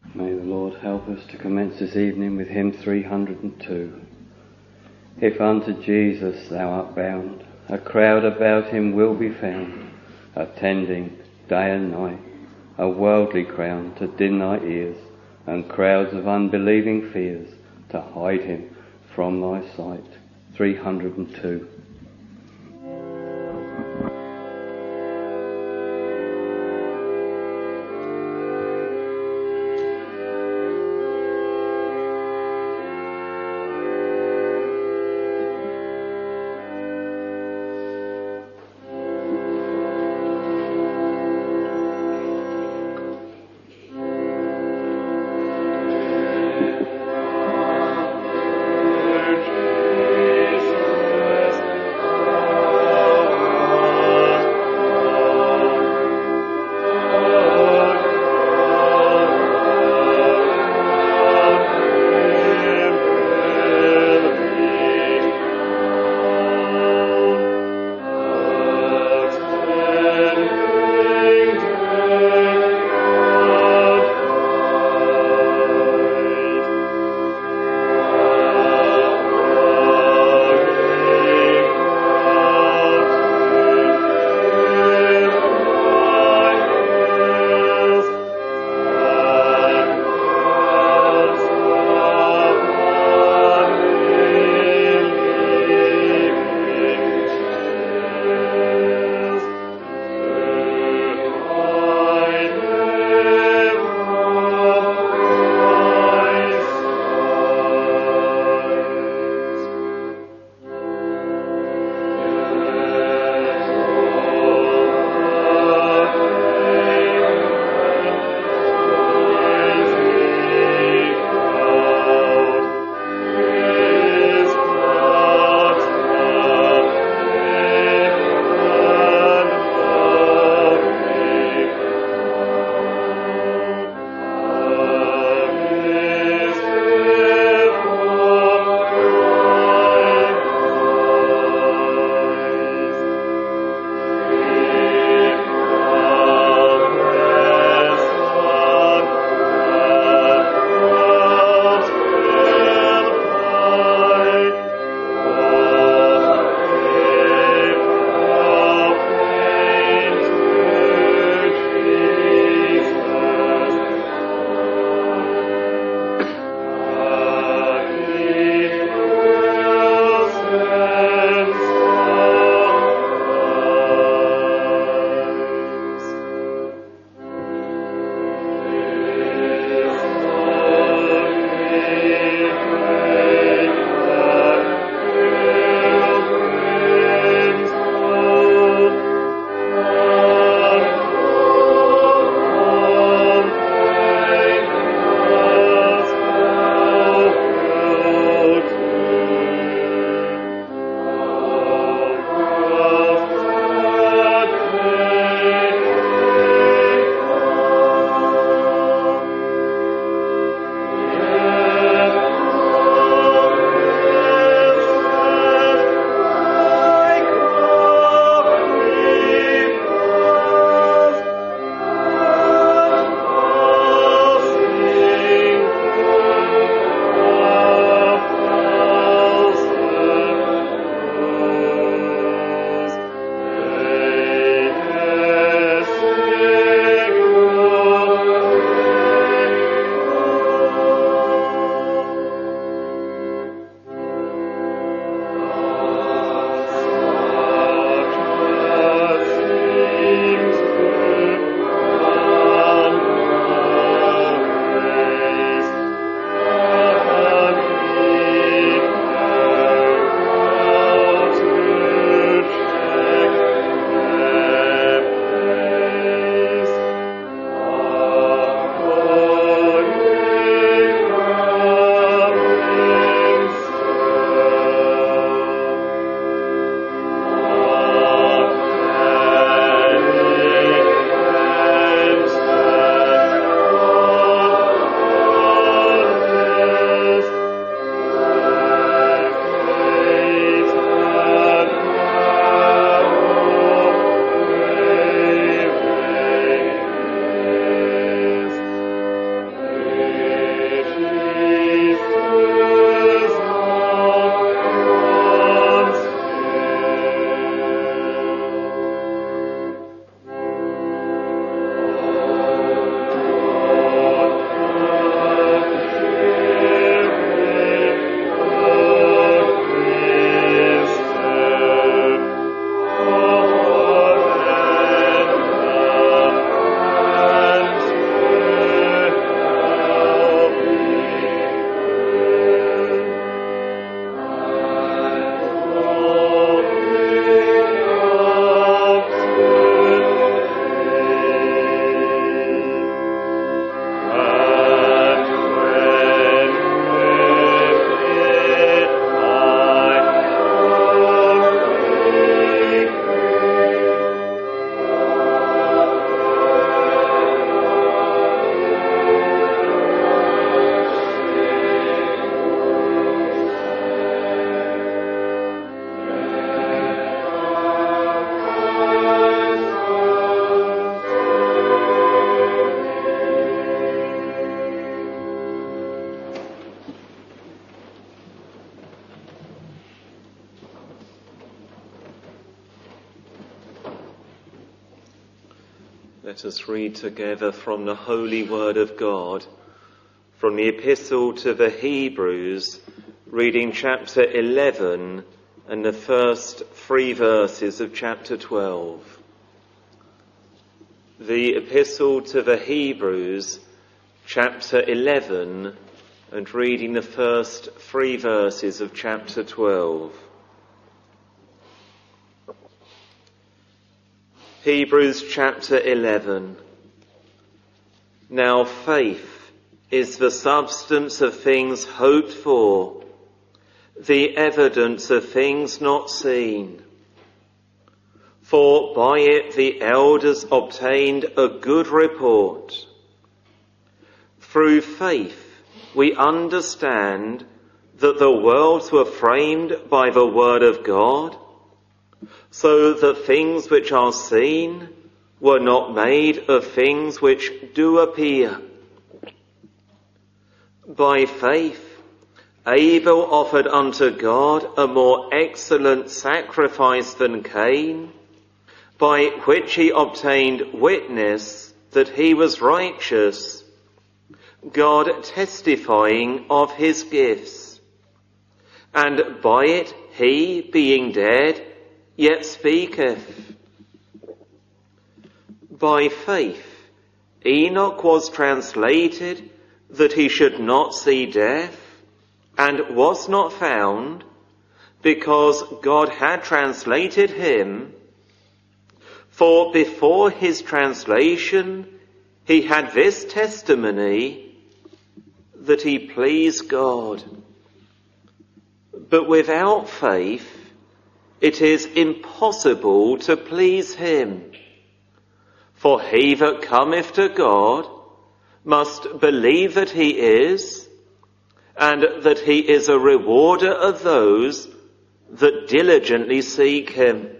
May the Lord help us to commence this evening with hymn 302. If unto Jesus thou art bound, a crowd about him will be found, attending day and night, a worldly crown to din thy ears, and crowds of unbelieving fears to hide him from thy sight. 302. Let us read together from the Holy Word of God, from the Epistle to the Hebrews, reading chapter 11 and the first 3 verses of chapter 12. The Epistle to the Hebrews, chapter 11, and reading the first 3 verses of chapter 12. Hebrews chapter 11. Now faith is the substance of things hoped for, the evidence of things not seen. For by it the elders obtained a good report. Through faith we understand that the worlds were framed by the word of God, so that things which are seen were not made of things which do appear. By faith, Abel offered unto God a more excellent sacrifice than Cain, by which he obtained witness that he was righteous, God testifying of his gifts. And by it he, being dead, yet speaketh. By faith, Enoch was translated that he should not see death, and was not found, because God had translated him. For before his translation, he had this testimony, that he pleased God. But without faith, it is impossible to please him. For he that cometh to God must believe that he is, and that he is a rewarder of those that diligently seek him.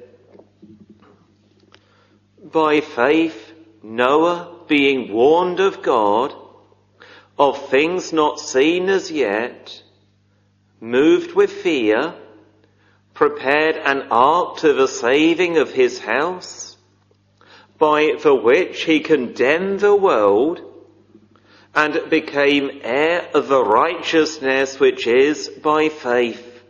By faith, Noah, being warned of God, of things not seen as yet, moved with fear, prepared an ark to the saving of his house, by the which he condemned the world, and became heir of the righteousness which is by faith.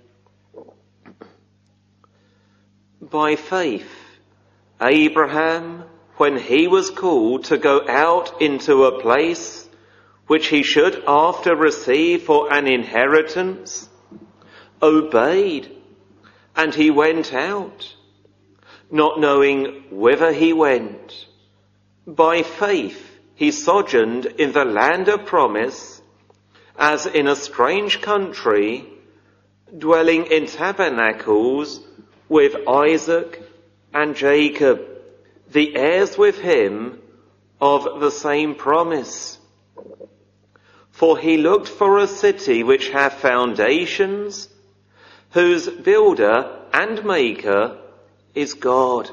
By faith, Abraham, when he was called to go out into a place which he should after receive for an inheritance, obeyed, and he went out, not knowing whither he went. By faith he sojourned in the land of promise, as in a strange country, dwelling in tabernacles with Isaac and Jacob, the heirs with him of the same promise. For he looked for a city which hath foundations, whose builder and maker is God.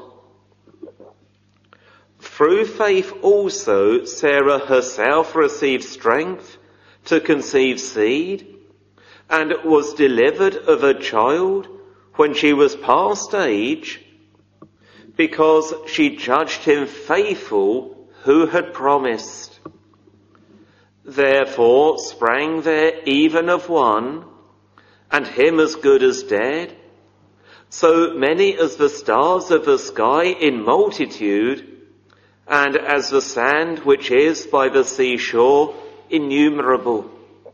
Through faith also Sarah herself received strength to conceive seed, and was delivered of a child when she was past age, because she judged him faithful who had promised. Therefore sprang there even of one, and him as good as dead, so many as the stars of the sky in multitude, and as the sand which is by the seashore innumerable.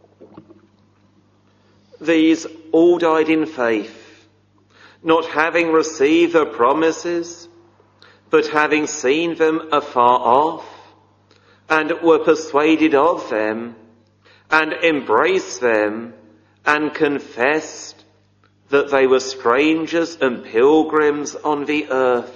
These all died in faith, not having received the promises, but having seen them afar off, and were persuaded of them, and embraced them, and confessed that they were strangers and pilgrims on the earth.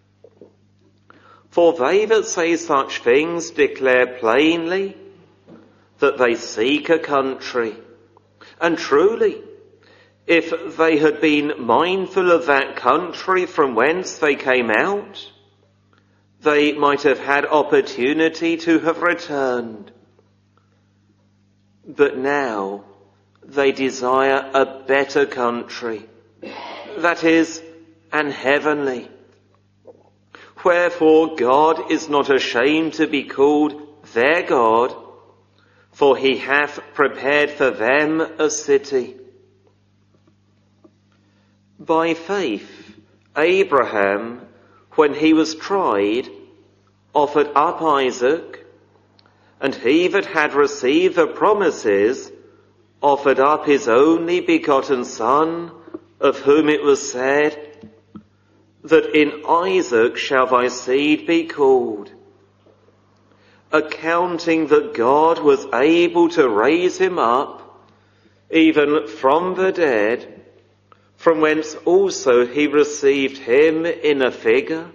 For they that say such things declare plainly that they seek a country. And truly, if they had been mindful of that country from whence they came out, they might have had opportunity to have returned. But now they desire a better country, that is, an heavenly. Wherefore God is not ashamed to be called their God, for he hath prepared for them a city. By faith, Abraham, when he was tried, offered up Isaac, and he that had received the promises offered up his only begotten son, of whom it was said, that in Isaac shall thy seed be called, accounting that God was able to raise him up, even from the dead, from whence also he received him in a figure.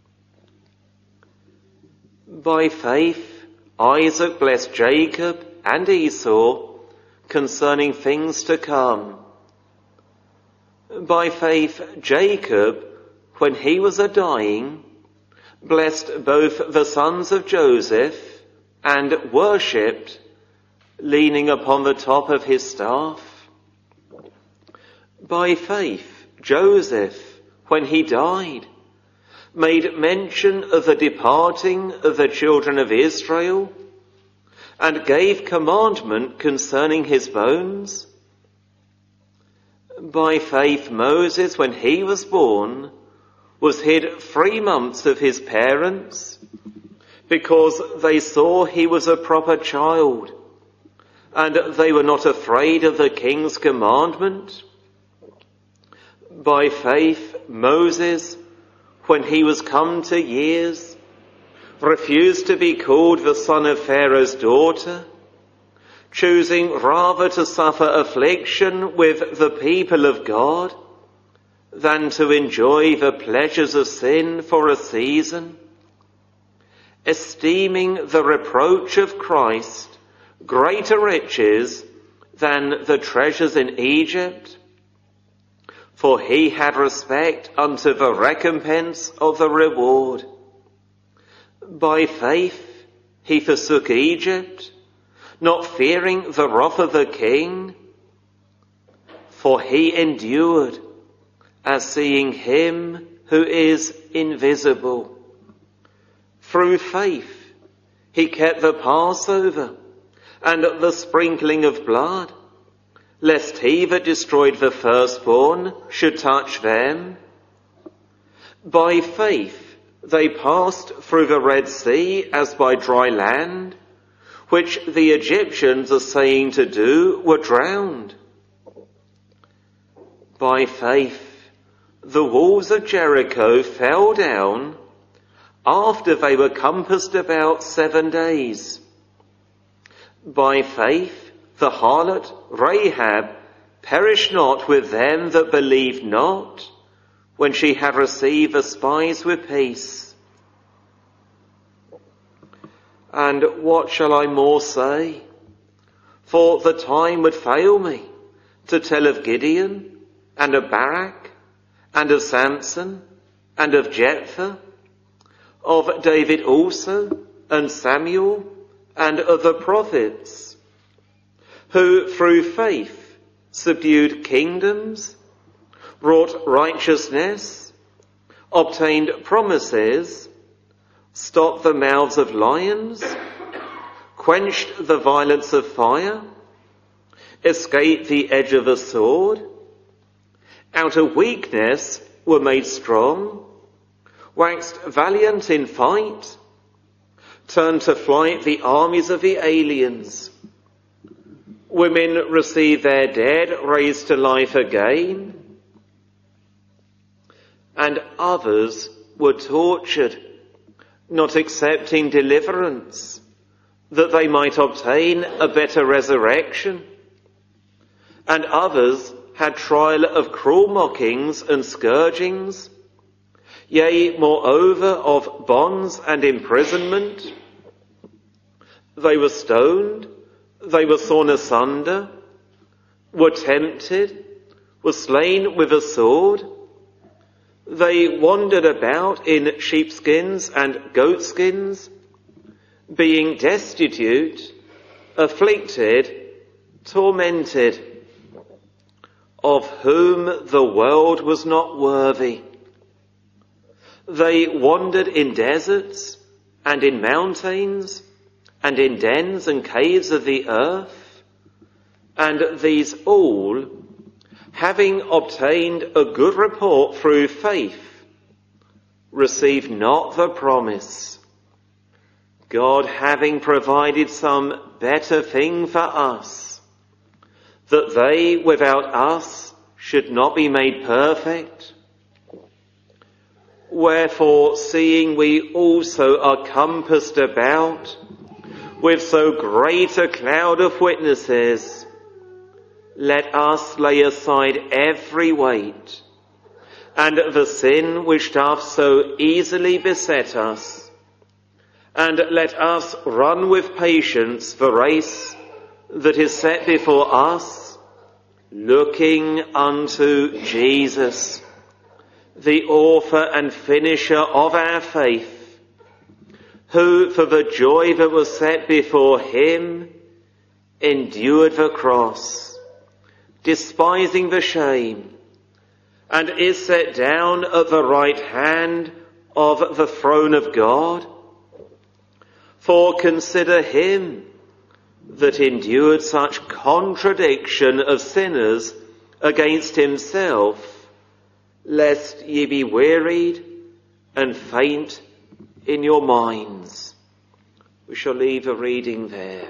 By faith, Isaac blessed Jacob and Esau concerning things to come. By faith, Jacob, when he was a-dying, blessed both the sons of Joseph and worshipped, leaning upon the top of his staff. By faith, Joseph, when he died, made mention of the departing of the children of Israel, and gave commandment concerning his bones. By faith, Moses, when he was born, was hid 3 months of his parents, because they saw he was a proper child, and they were not afraid of the king's commandment. By faith, Moses, when he was come to years, refused to be called the son of Pharaoh's daughter, choosing rather to suffer affliction with the people of God than to enjoy the pleasures of sin for a season, esteeming the reproach of Christ greater riches than the treasures in Egypt, for he had respect unto the recompense of the reward. By faith he forsook Egypt, not fearing the wrath of the king, for he endured as seeing him who is invisible. Through faith he kept the Passover and the sprinkling of blood, lest he that destroyed the firstborn should touch them. By faith they passed through the Red Sea as by dry land, which the Egyptians assaying to do were drowned. By faith the walls of Jericho fell down after they were compassed about 7 days. By faith the harlot Rahab perished not with them that believed not, when she had received the spies with peace. And what shall I more say? For the time would fail me to tell of Gideon, and of Barak, and of Samson, and of Jephthah, of David also, and Samuel, and of the prophets, who through faith subdued kingdoms, wrought righteousness, obtained promises, stopped the mouths of lions, quenched the violence of fire, escaped the edge of a sword, out of weakness were made strong, waxed valiant in fight, turned to flight the armies of the aliens. Women received their dead raised to life again, and others were tortured, not accepting deliverance, that they might obtain a better resurrection. And others had trial of cruel mockings and scourgings, yea, moreover, of bonds and imprisonment. They were stoned, they were sawn asunder, were tempted, were slain with a sword. They wandered about in sheepskins and goatskins, being destitute, afflicted, tormented, of whom the world was not worthy. They wandered in deserts and in mountains and in dens and caves of the earth. And these all, having obtained a good report through faith, received not the promise, God having provided some better thing for us, that they without us should not be made perfect. Wherefore, seeing we also are compassed about with so great a cloud of witnesses, let us lay aside every weight and the sin which doth so easily beset us, and let us run with patience the race that is set before us, looking unto Jesus, the author and finisher of our faith, who for the joy that was set before him endured the cross, despising the shame, and is set down at the right hand of the throne of God. For consider him that endured such contradiction of sinners against himself, lest ye be wearied and faint in your minds. We shall leave a reading there.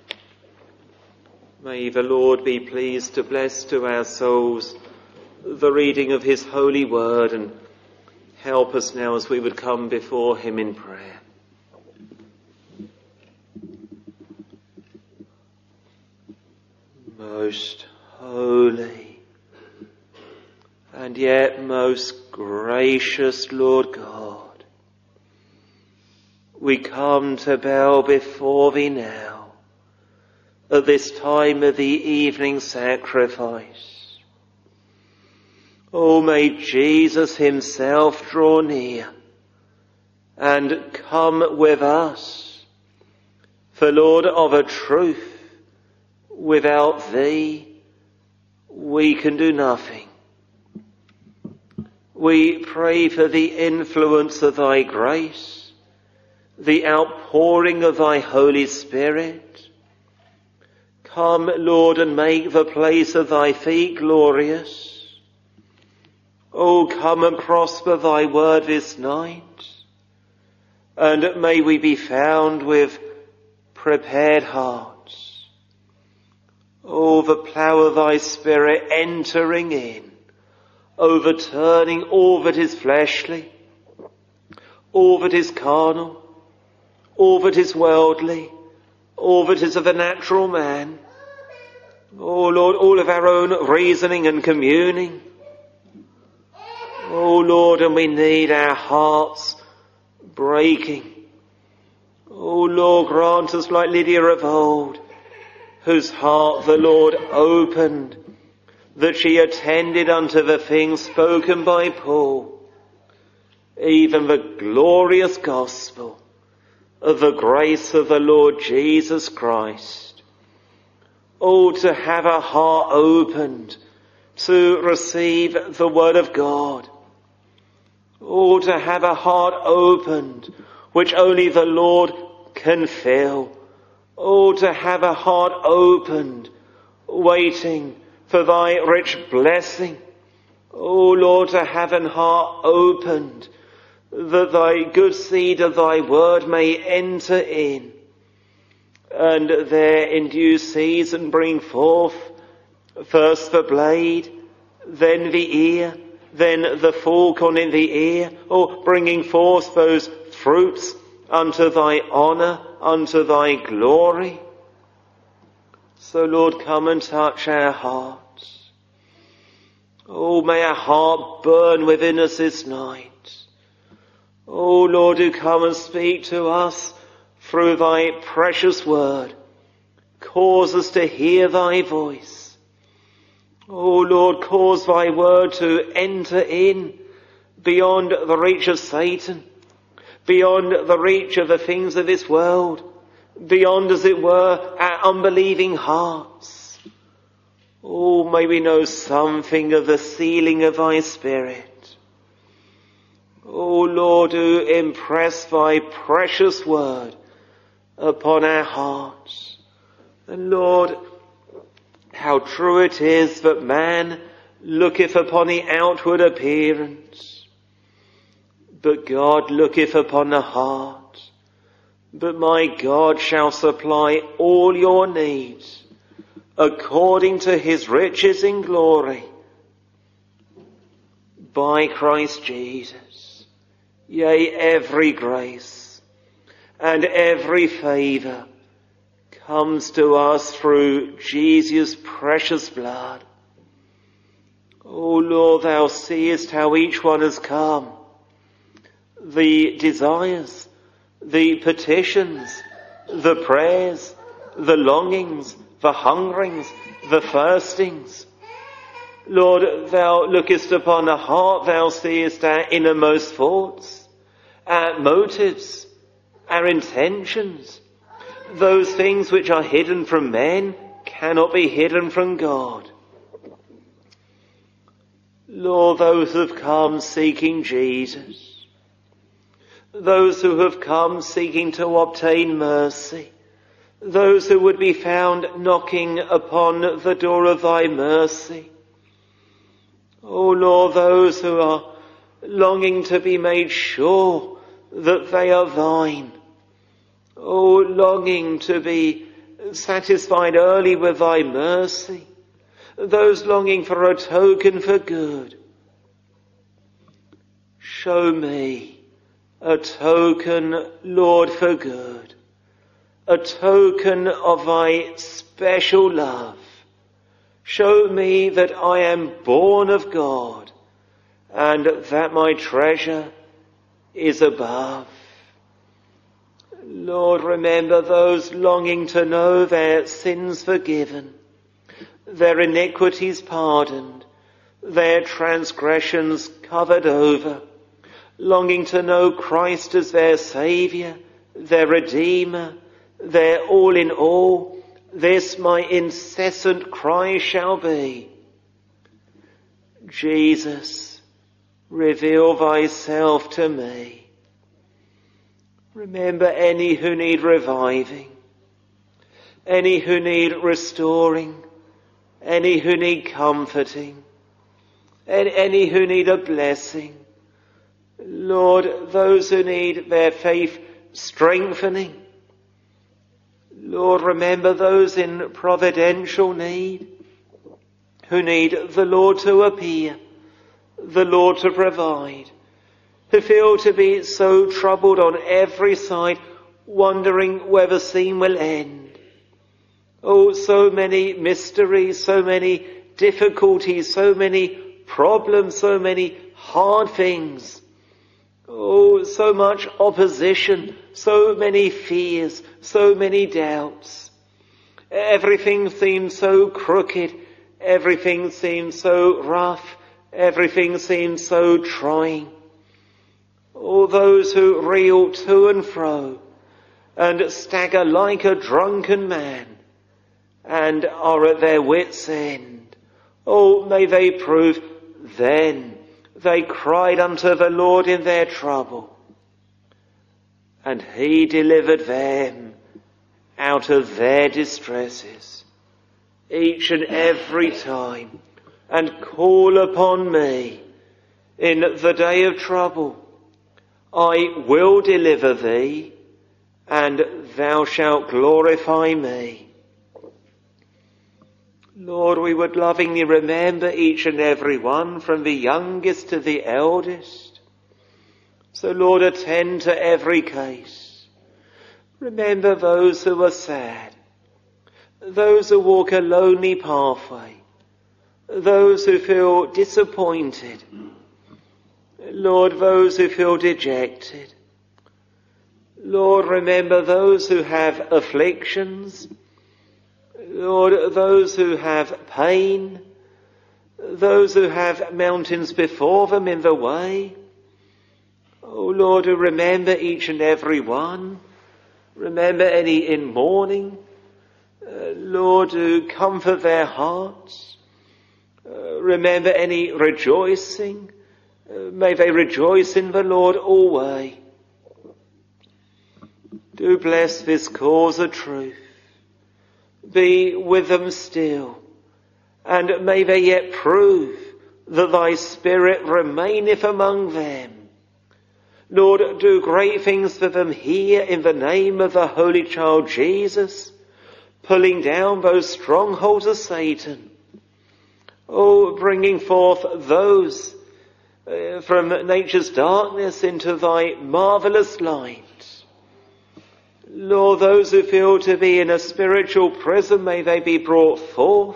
May the Lord be pleased to bless to our souls the reading of his holy word, and help us now as we would come before him in prayer. Most holy and yet most gracious Lord God, we come to bow before thee now at this time of the evening sacrifice. Oh, may Jesus himself draw near and come with us. For Lord, of a truth, without thee, we can do nothing. We pray for the influence of thy grace, the outpouring of thy Holy Spirit. Come, Lord, and make the place of thy feet glorious. Oh, come and prosper thy word this night, and may we be found with prepared hearts. Oh, the power of thy Spirit entering in, overturning all that is fleshly, all that is carnal, all that is worldly, all that is of the natural man. Oh, Lord, all of our own reasoning and communing. Oh, Lord, and we need our hearts breaking. Oh, Lord, grant us like Lydia of old, whose heart the Lord opened, that she attended unto the things spoken by Paul, even the glorious gospel of the grace of the Lord Jesus Christ. Oh, to have a heart opened to receive the word of God. Oh, to have a heart opened which only the Lord can fill. Oh, to have a heart opened, waiting for thy rich blessing. Oh, Lord, to have an heart opened, that thy good seed of thy word may enter in, and there in due season bring forth first the blade, then the ear, then the falcon in the ear, or bringing forth those fruits unto thy honour, unto thy glory. So, Lord, come and touch our hearts. Oh, may our heart burn within us this night. Oh, Lord, do come and speak to us through thy precious word. Cause us to hear thy voice. Oh, Lord, cause thy word to enter in beyond the reach of Satan, beyond the reach of the things of this world, beyond, as it were, our unbelieving hearts. Oh, may we know something of the sealing of thy Spirit. O Lord, do impress thy precious word upon our hearts. And Lord, how true it is that man looketh upon the outward appearance, but God looketh upon the heart. But my God shall supply all your needs according to his riches in glory by Christ Jesus. Yea, every grace and every favour comes to us through Jesus' precious blood. O Lord, thou seest how each one has come. The desires, the petitions, the prayers, the longings, the hungerings, the thirstings. Lord, thou lookest upon the heart, thou seest our innermost thoughts, our motives, our intentions. Those things which are hidden from men cannot be hidden from God. Lord, those who have come seeking Jesus, those who have come seeking to obtain mercy, those who would be found knocking upon the door of thy mercy. O Lord, those who are longing to be made sure that they are thine. O longing to be satisfied early with thy mercy. Those longing for a token for good. Show me a token, Lord, for good. A token of thy special love. Show me that I am born of God and that my treasure is above. Lord, remember those longing to know their sins forgiven, their iniquities pardoned, their transgressions covered over, longing to know Christ as their Saviour, their Redeemer, their all in all. This my incessant cry shall be. Jesus, reveal thyself to me. Remember any who need reviving, any who need restoring, any who need comforting, and any who need a blessing. Lord, those who need their faith strengthening. Lord, remember those in providential need, who need the Lord to appear, the Lord to provide, who feel to be so troubled on every side, wondering where the scene will end. Oh, so many mysteries, so many difficulties, so many problems, so many hard things. Oh, so much opposition, so many fears, so many doubts. Everything seems so crooked, everything seems so rough, everything seems so trying. Oh, those who reel to and fro and stagger like a drunken man and are at their wits' end. Oh, may they prove then they cried unto the Lord in their trouble, and he delivered them out of their distresses each and every time. And call upon me in the day of trouble. I will deliver thee, and thou shalt glorify me. Lord, we would lovingly remember each and every one, from the youngest to the eldest. So, Lord, attend to every case. Remember those who are sad, those who walk a lonely pathway, those who feel disappointed. Lord, those who feel dejected. Lord, remember those who have afflictions. Lord, those who have pain, those who have mountains before them in the way. Oh Lord, remember each and every one. Remember any in mourning. Lord, to comfort their hearts. Remember any rejoicing. May they rejoice in the Lord always. Do bless this cause of truth. Be with them still, and may they yet prove that thy Spirit remaineth among them. Lord, do great things for them here in the name of the Holy Child Jesus, pulling down those strongholds of Satan. Oh, bringing forth those from nature's darkness into thy marvellous light. Lord, those who feel to be in a spiritual prison, may they be brought forth.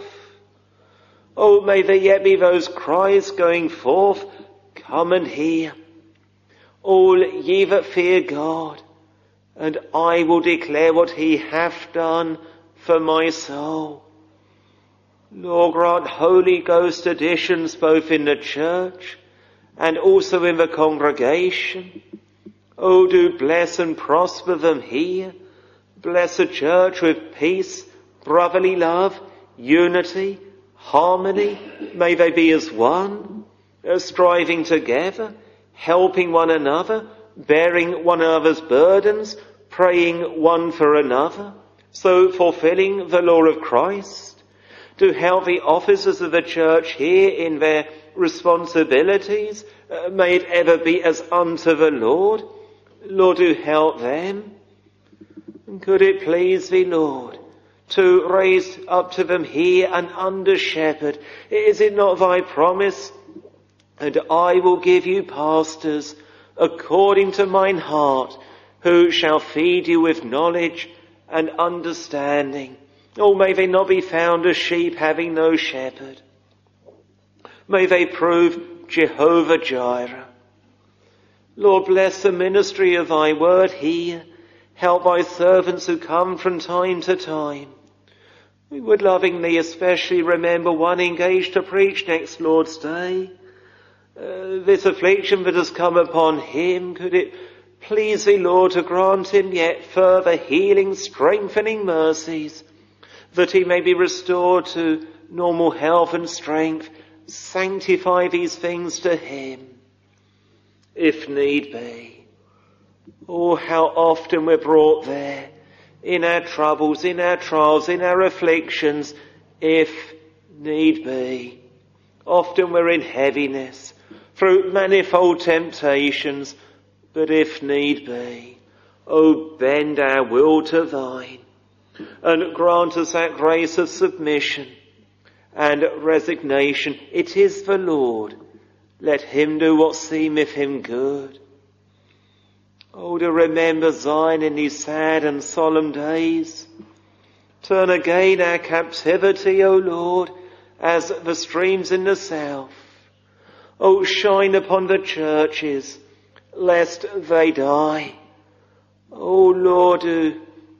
Oh, may there yet be those cries going forth, come and hear. All ye that fear God, and I will declare what he hath done for my soul. Lord, grant Holy Ghost additions both in the church and also in the congregation. Oh, do bless and prosper them here. Bless the church with peace, brotherly love, unity, harmony. May they be as one, striving together, helping one another, bearing one another's burdens, praying one for another, so fulfilling the law of Christ. To help the officers of the church here in their responsibilities, may it ever be as unto the Lord. Lord, do help them. And could it please thee, Lord, to raise up to them here an under shepherd? Is it not thy promise? And I will give you pastors according to mine heart, who shall feed you with knowledge and understanding. Oh, may they not be found as sheep having no shepherd. May they prove Jehovah Jireh. Lord, bless the ministry of thy word here. Help thy servants who come from time to time. We would lovingly especially remember one engaged to preach next Lord's Day. This affliction that has come upon him, could it please thee, Lord, to grant him yet further healing, strengthening mercies, that he may be restored to normal health and strength. Sanctify these things to him, if need be. Oh, how often we're brought there, in our troubles, in our trials, in our afflictions, if need be. Often we're in heaviness, through manifold temptations, but if need be, oh, bend our will to thine, and grant us that grace of submission and resignation. It is the Lord. Let him do what seemeth him good. Oh, to remember Zion in these sad and solemn days. Turn again our captivity, O Lord, as the streams in the south. Oh, shine upon the churches, lest they die. O Lord, do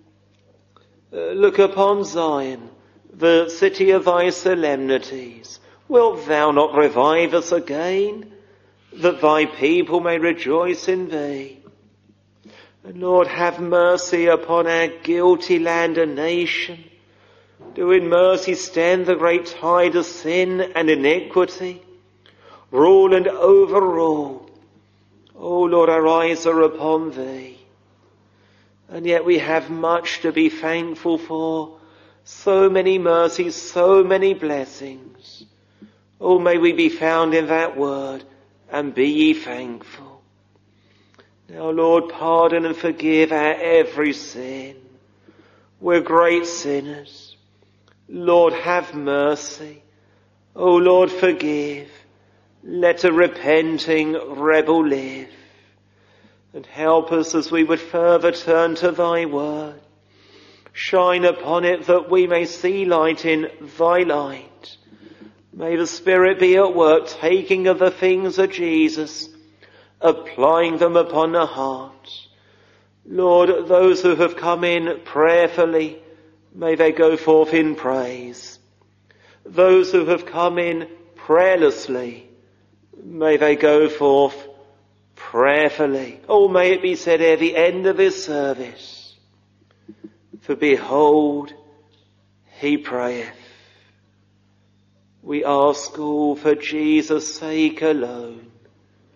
look upon Zion, the city of thy solemnities. Wilt thou not revive us again, that thy people may rejoice in thee? And Lord, have mercy upon our guilty land and nation. Do in mercy stem the great tide of sin and iniquity. Rule and overrule. O Lord, our eyes are upon thee. And yet we have much to be thankful for. So many mercies, so many blessings. Oh, may we be found in that word, and be ye thankful. Now, Lord, pardon and forgive our every sin. We're great sinners. Lord, have mercy. Oh, Lord, forgive. Let a repenting rebel live. And help us as we would further turn to thy word. Shine upon it that we may see light in thy light. May the Spirit be at work, taking of the things of Jesus, applying them upon the heart. Lord, those who have come in prayerfully, may they go forth in praise. Those who have come in prayerlessly, may they go forth prayerfully. Oh, may it be said at the end of his service, for behold, he prayeth. We ask all for Jesus' sake alone.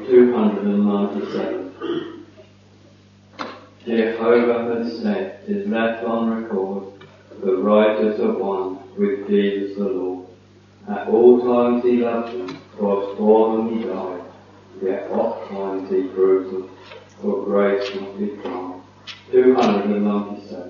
297. Jehovah has set his left on record, the righteous are one with Jesus the Lord. At all times he loved them, was for them he died, yet oft times he proved them, for grace must be tried. 297.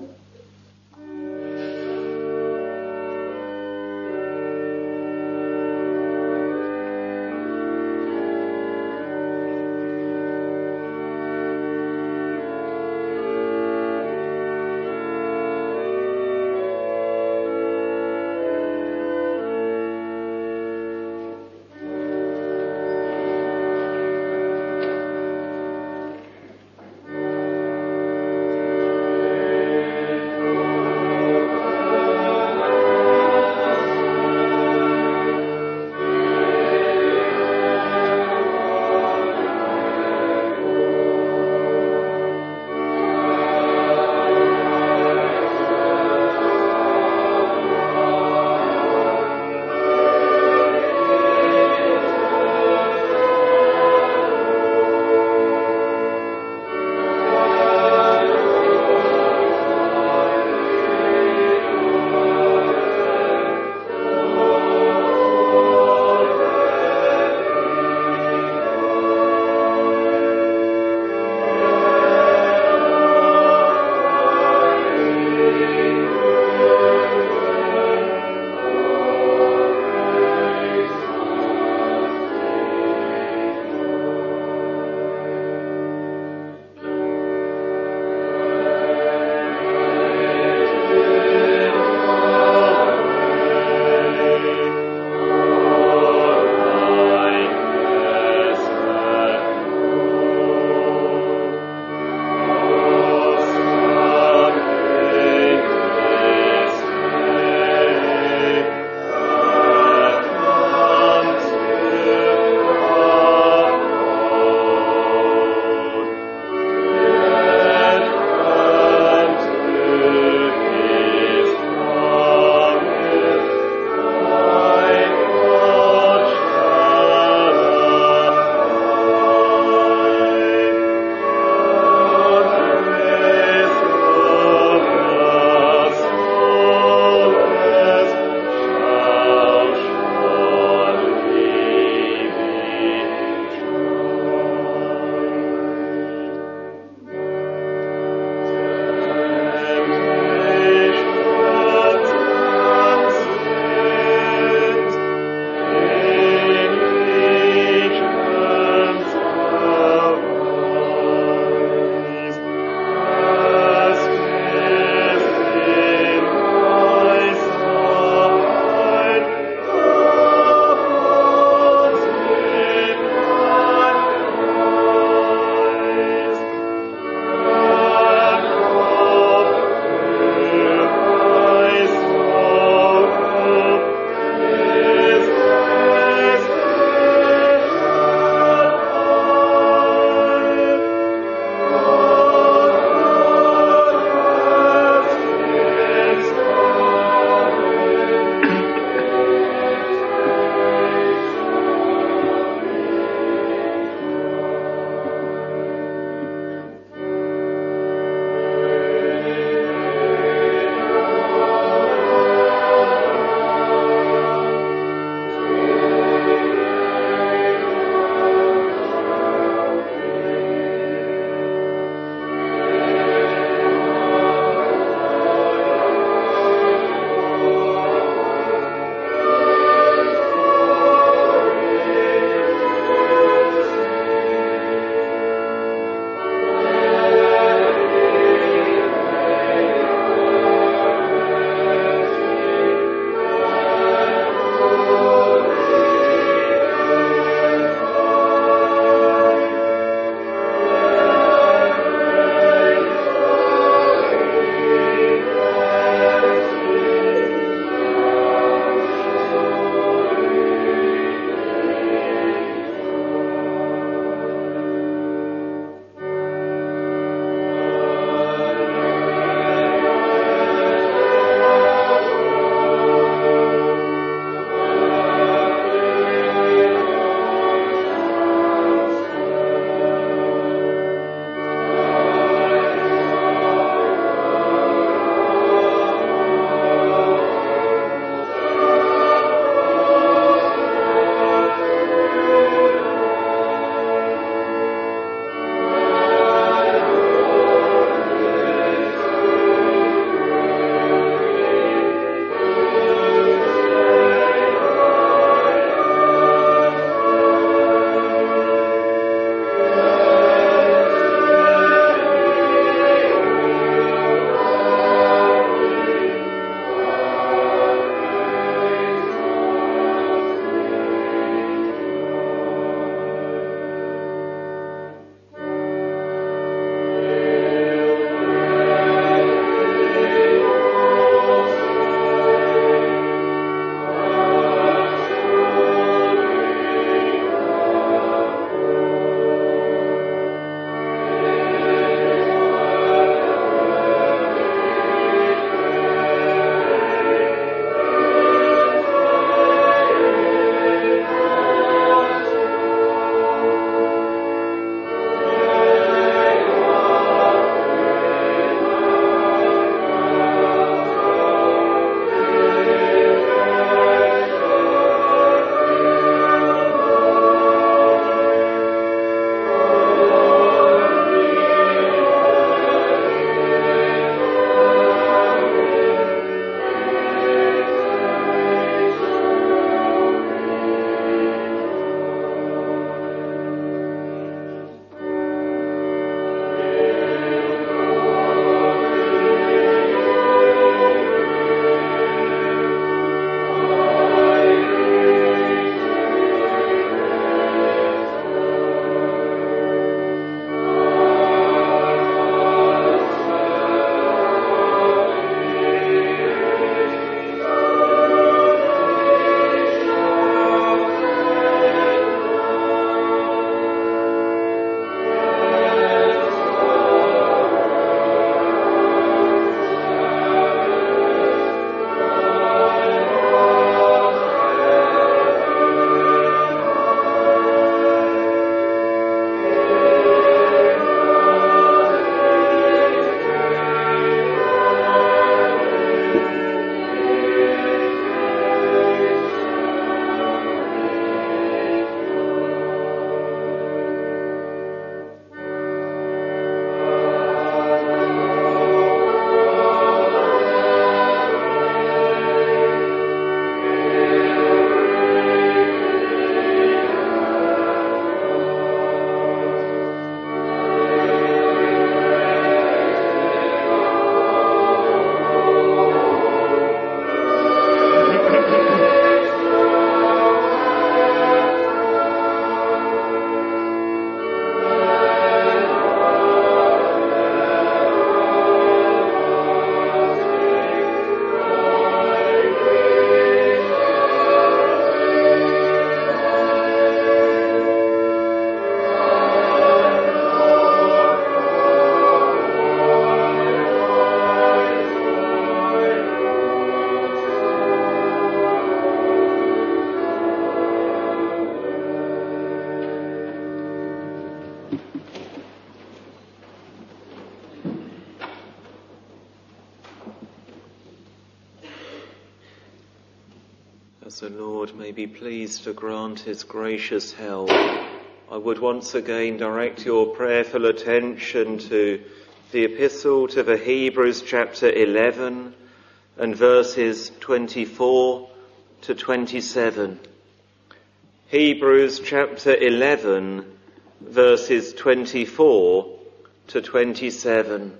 As the Lord may be pleased to grant his gracious help, I would once again direct your prayerful attention to the Epistle to the Hebrews chapter 11 and verses 24 to 27. Hebrews chapter 11 verses 24 to 27.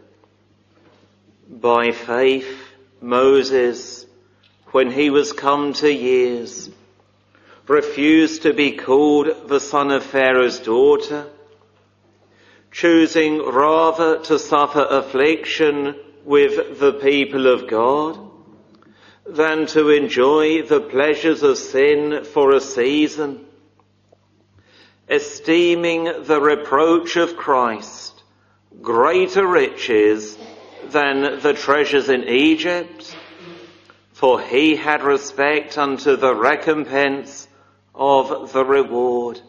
By faith, Moses, when he was come to years, refused to be called the son of Pharaoh's daughter, choosing rather to suffer affliction with the people of God than to enjoy the pleasures of sin for a season, esteeming the reproach of Christ greater riches than the treasures in Egypt, for he had respect unto the recompense of the reward.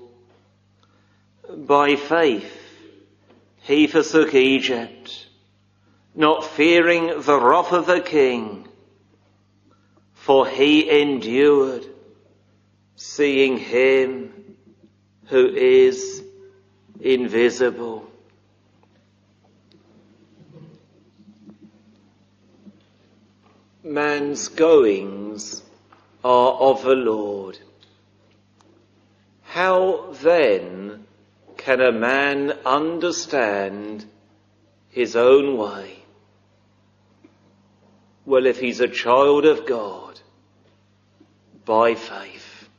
By faith he forsook Egypt, not fearing the wrath of the king, for he endured, seeing him who is invisible. Man's goings are of the Lord. How then can a man understand his own way? Well, if he's a child of God, by faith.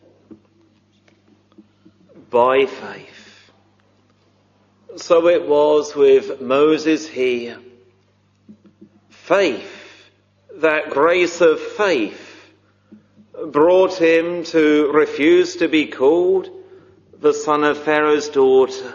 By faith. So it was with Moses here. Faith, that grace of faith, brought him to refuse to be called the son of Pharaoh's daughter.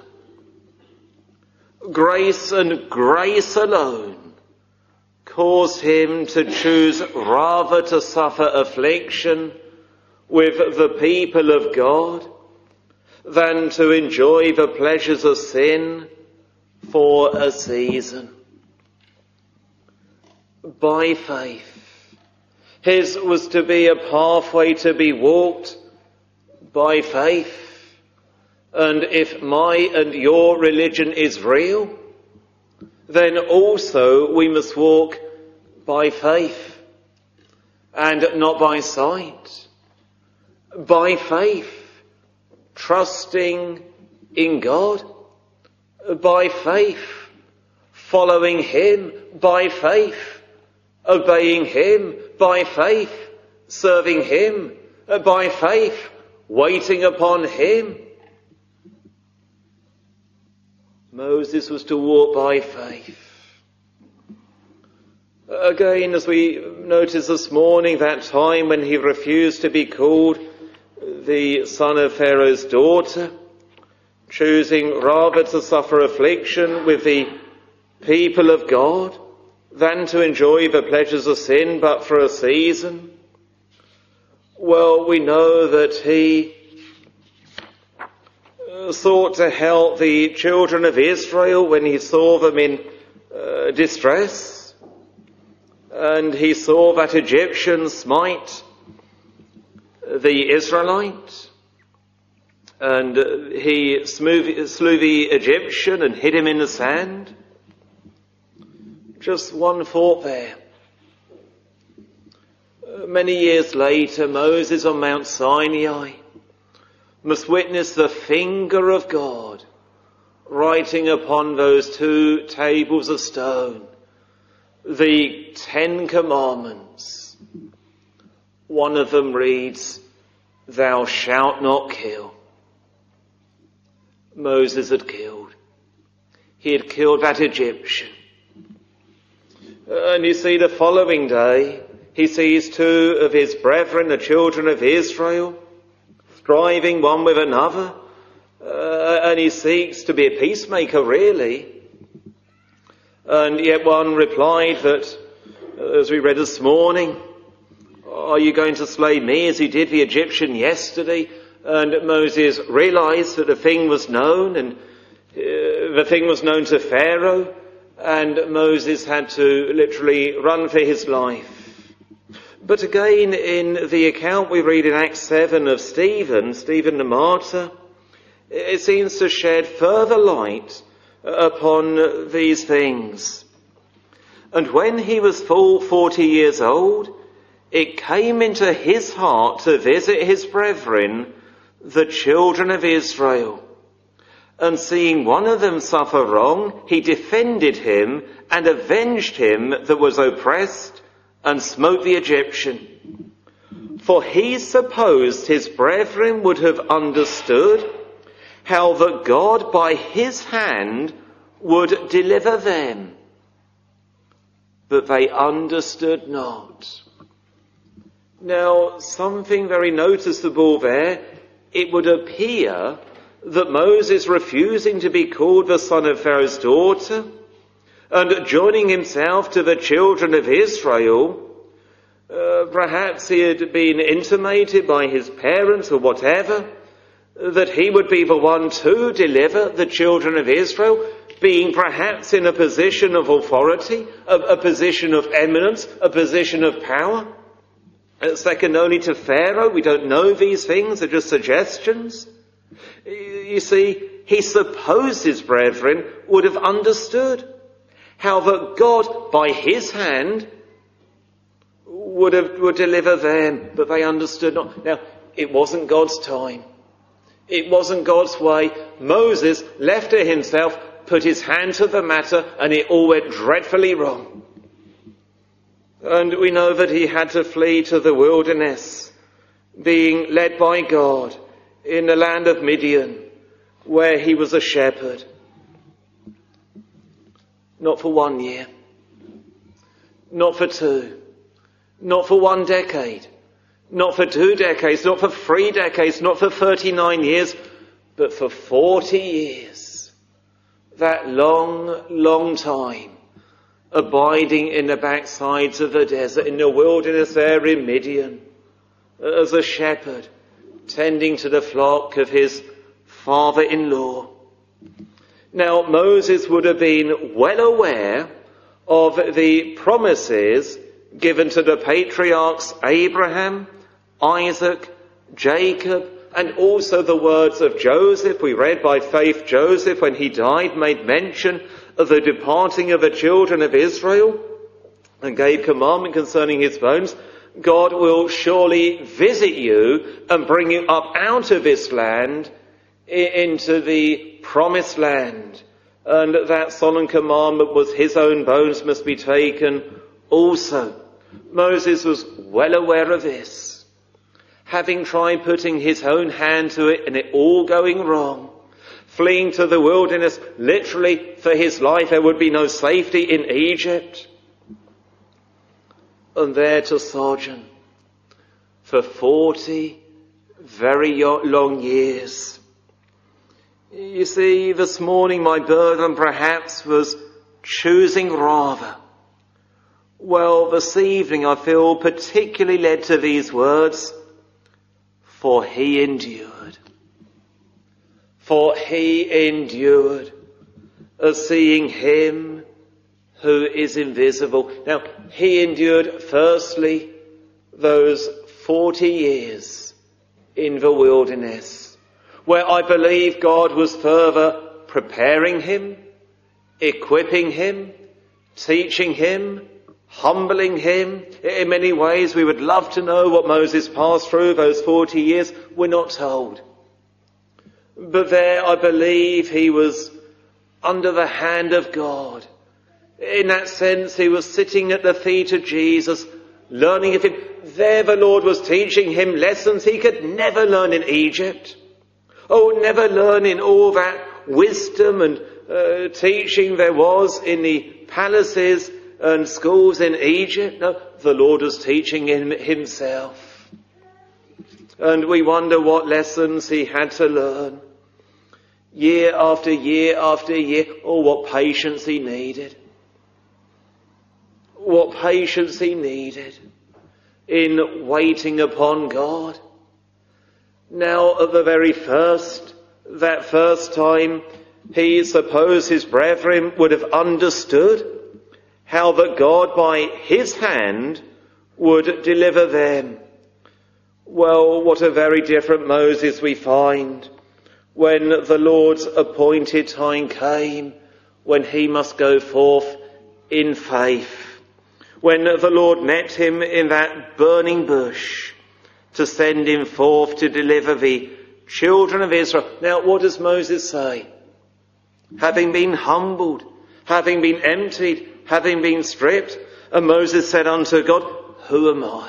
Grace and grace alone caused him to choose rather to suffer affliction with the people of God than to enjoy the pleasures of sin for a season. By faith, his was to be a pathway to be walked by faith. And if my and your religion is real, then also we must walk by faith and not by sight. By faith, trusting in God. By faith, following him. By faith, obeying him. By faith, serving him. By faith, waiting upon him. Moses was to walk by faith. Again, as we noticed this morning, that time when he refused to be called the son of Pharaoh's daughter, choosing rather to suffer affliction with the people of God than to enjoy the pleasures of sin but for a season. Well, we know that he sought to help the children of Israel when he saw them in distress, and he saw that Egyptian smite the Israelite, and he slew the Egyptian and hid him in the sand. Just one thought there. Many years later, Moses on Mount Sinai must witness the finger of God writing upon those 2 tables of stone the 10 Commandments. One of them reads, "Thou shalt not kill." Moses had killed. He had killed that Egyptian. And you see, the following day, he sees 2 of his brethren, the children of Israel, striving one with another, and he seeks to be a peacemaker, really. And yet one replied that, as we read this morning, "Are you going to slay me as you did the Egyptian yesterday?" And Moses realized that the thing was known, and the thing was known to Pharaoh, and Moses had to literally run for his life. But again, in the account we read in Acts 7 of Stephen the martyr, it seems to shed further light upon these things. And when he was full 40 years old, it came into his heart to visit his brethren, the children of Israel. And seeing one of them suffer wrong, he defended him and avenged him that was oppressed, and smote the Egyptian. For he supposed his brethren would have understood how that God by his hand would deliver them. But they understood not. Now, something very noticeable there. It would appear that Moses, refusing to be called the son of Pharaoh's daughter, and joining himself to the children of Israel, perhaps he had been intimated by his parents or whatever, that he would be the one to deliver the children of Israel, being perhaps in a position of authority, a position of eminence, a position of power. Second only to Pharaoh. We don't know these things, they're just suggestions. You see, he supposed his brethren would have understood how that God, by his hand, would deliver them, but they understood not. Now, it wasn't God's time. It wasn't God's way. Moses, left to himself, put his hand to the matter, and it all went dreadfully wrong. And we know that he had to flee to the wilderness, being led by God in the land of Midian, where he was a shepherd. Not for 1 year, not for 2, not for 1 decade, not for 2 decades, not for 3 decades, not for 39 years, but for 40 years. That long, long time, abiding in the backsides of the desert, in the wilderness there in Midian, as a shepherd, tending to the flock of his father-in-law. Now, Moses would have been well aware of the promises given to the patriarchs Abraham, Isaac, Jacob, and also the words of Joseph. We read by faith Joseph, when he died, made mention of the departing of the children of Israel and gave commandment concerning his bones. God will surely visit you and bring you up out of this land into the promised land. And that solemn commandment was his own bones must be taken also. Moses was well aware of this. Having tried putting his own hand to it and it all going wrong, fleeing to the wilderness literally for his life, there would be no safety in Egypt, and there to sojourn for 40 very long years. You see, this morning my burden perhaps was choosing rather. Well, this evening I feel particularly led to these words, for he endured. For he endured, as seeing him who is invisible. Now, he endured firstly those 40 years in the wilderness, where I believe God was further preparing him, equipping him, teaching him, humbling him. In many ways, we would love to know what Moses passed through those 40 years. We're not told. But there, I believe, he was under the hand of God. In that sense, he was sitting at the feet of Jesus, learning of him. There the Lord was teaching him lessons he could never learn in Egypt. Oh, never learn in all that wisdom and teaching there was in the palaces and schools in Egypt. No, the Lord was teaching him himself. And we wonder what lessons he had to learn. Year after year after year. Oh, what patience he needed. What patience he needed in waiting upon God. Now, at the very that first time, he supposed his brethren would have understood how that God by his hand would deliver them. Well, what a very different Moses we find when the Lord's appointed time came, when he must go forth in faith. When the Lord met him in that burning bush to send him forth to deliver the children of Israel. Now, what does Moses say? Having been humbled, having been emptied, having been stripped, and Moses said unto God, who am I?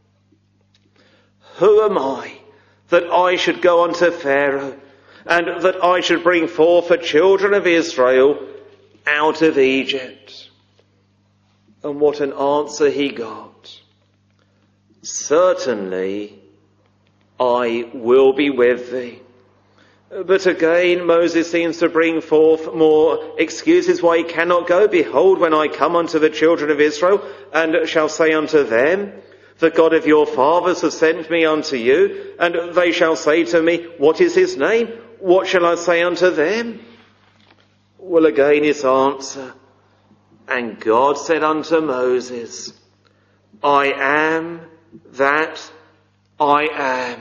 Who am I that I should go unto Pharaoh and that I should bring forth the children of Israel out of Egypt? And what an answer he got. Certainly, I will be with thee. But again, Moses seems to bring forth more excuses why he cannot go. Behold, when I come unto the children of Israel, and shall say unto them, the God of your fathers has sent me unto you, and they shall say to me, what is his name? What shall I say unto them? Well, again his answer. And God said unto Moses, I am that I am.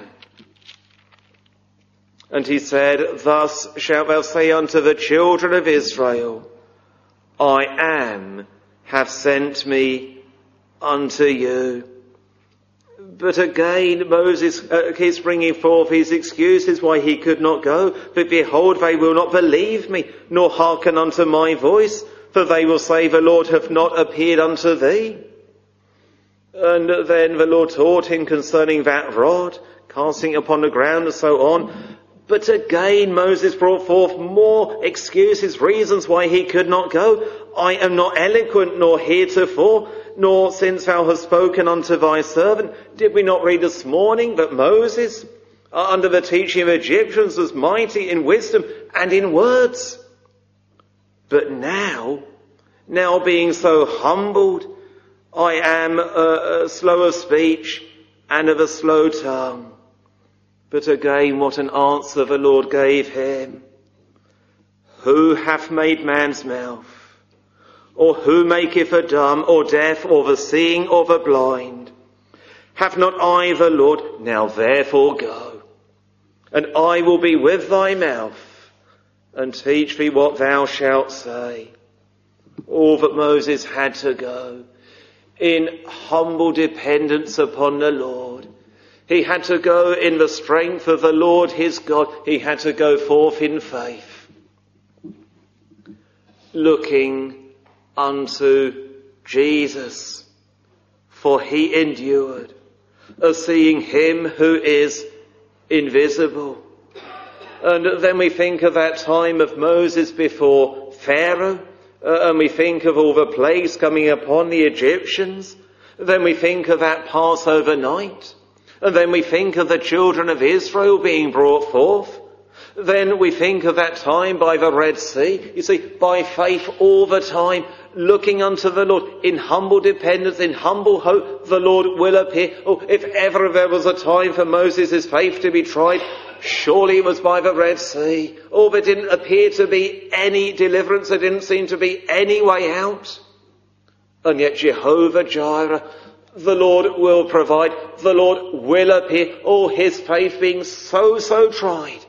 And he said, thus shalt thou say unto the children of Israel, I am, have sent me unto you. But again, Moses keeps bringing forth his excuses why he could not go. But behold, they will not believe me, nor hearken unto my voice, for they will say, the Lord hath not appeared unto thee. And then the Lord taught him concerning that rod, casting upon the ground and so on. But again, Moses brought forth more excuses, reasons why he could not go. I am not eloquent, nor heretofore, nor since thou hast spoken unto thy servant. Did we not read this morning that Moses, under the teaching of Egyptians, was mighty in wisdom and in words? But now being so humbled, I am slow of speech and of a slow tongue. But again, what an answer the Lord gave him. Who hath made man's mouth? Or who maketh the dumb, or deaf, or the seeing, or the blind? Have not I the Lord? Now therefore go, and I will be with thy mouth, and teach thee what thou shalt say. All that Moses had to go in humble dependence upon the Lord. He had to go in the strength of the Lord his God. He had to go forth in faith, looking unto Jesus, for he endured, seeing him who is invisible. And then we think of that time of Moses before Pharaoh, and we think of all the plagues coming upon the Egyptians. Then we think of that Passover night. And then we think of the children of Israel being brought forth. Then we think of that time by the Red Sea. You see, by faith all the time, looking unto the Lord in humble dependence, in humble hope, the Lord will appear. Oh, if ever there was a time for Moses' faith to be tried, surely it was by the Red Sea. Oh, there didn't appear to be any deliverance. There didn't seem to be any way out. And yet Jehovah Jireh, the Lord will provide. The Lord will appear. Oh, his faith being so tried.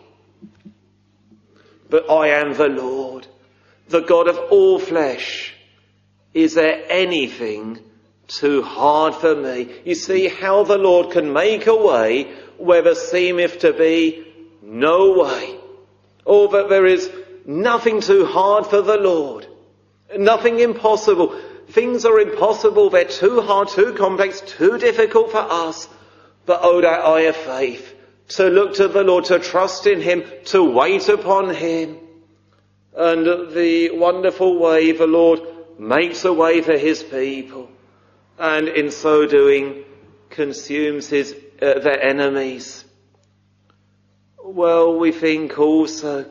But I am the Lord, the God of all flesh. Is there anything too hard for me? You see how the Lord can make a way where there seemeth to be no way. Oh, but there is nothing too hard for the Lord. Nothing impossible. Things are impossible. They're too hard, too complex, too difficult for us. But oh, that eye of faith, to look to the Lord, to trust in him, to wait upon him. And the wonderful way the Lord makes a way for his people, and in so doing consumes their enemies. Well, we think also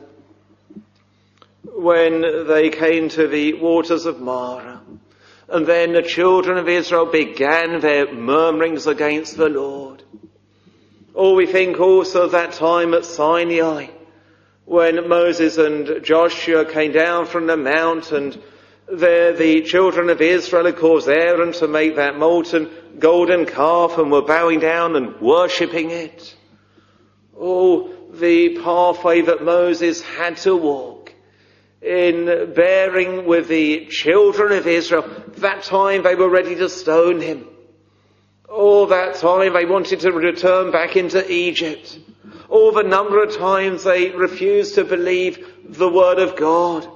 when they came to the waters of Marah, and then the children of Israel began their murmurings against the Lord. Or we think also of that time at Sinai, when Moses and Joshua came down from the mount, and There the children of Israel had caused Aaron to make that molten golden calf and were bowing down and worshipping it. Oh, the pathway that Moses had to walk in bearing with the children of Israel. That time they were ready to stone him. Oh, that time they wanted to return back into Egypt. Oh, the number of times they refused to believe the word of God.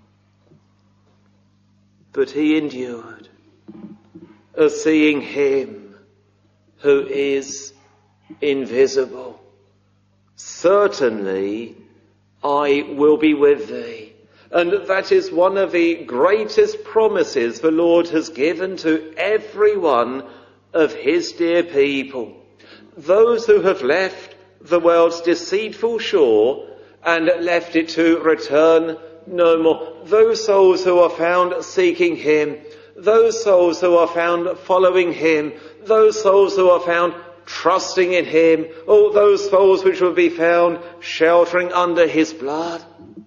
But he endured, as seeing him who is invisible. Certainly I will be with thee. And that is one of the greatest promises the Lord has given to every one of his dear people. Those who have left the world's deceitful shore and left it to return no more. Those souls who are found seeking him, those souls who are found following him, those souls who are found trusting in him, all those souls which will be found sheltering under his blood.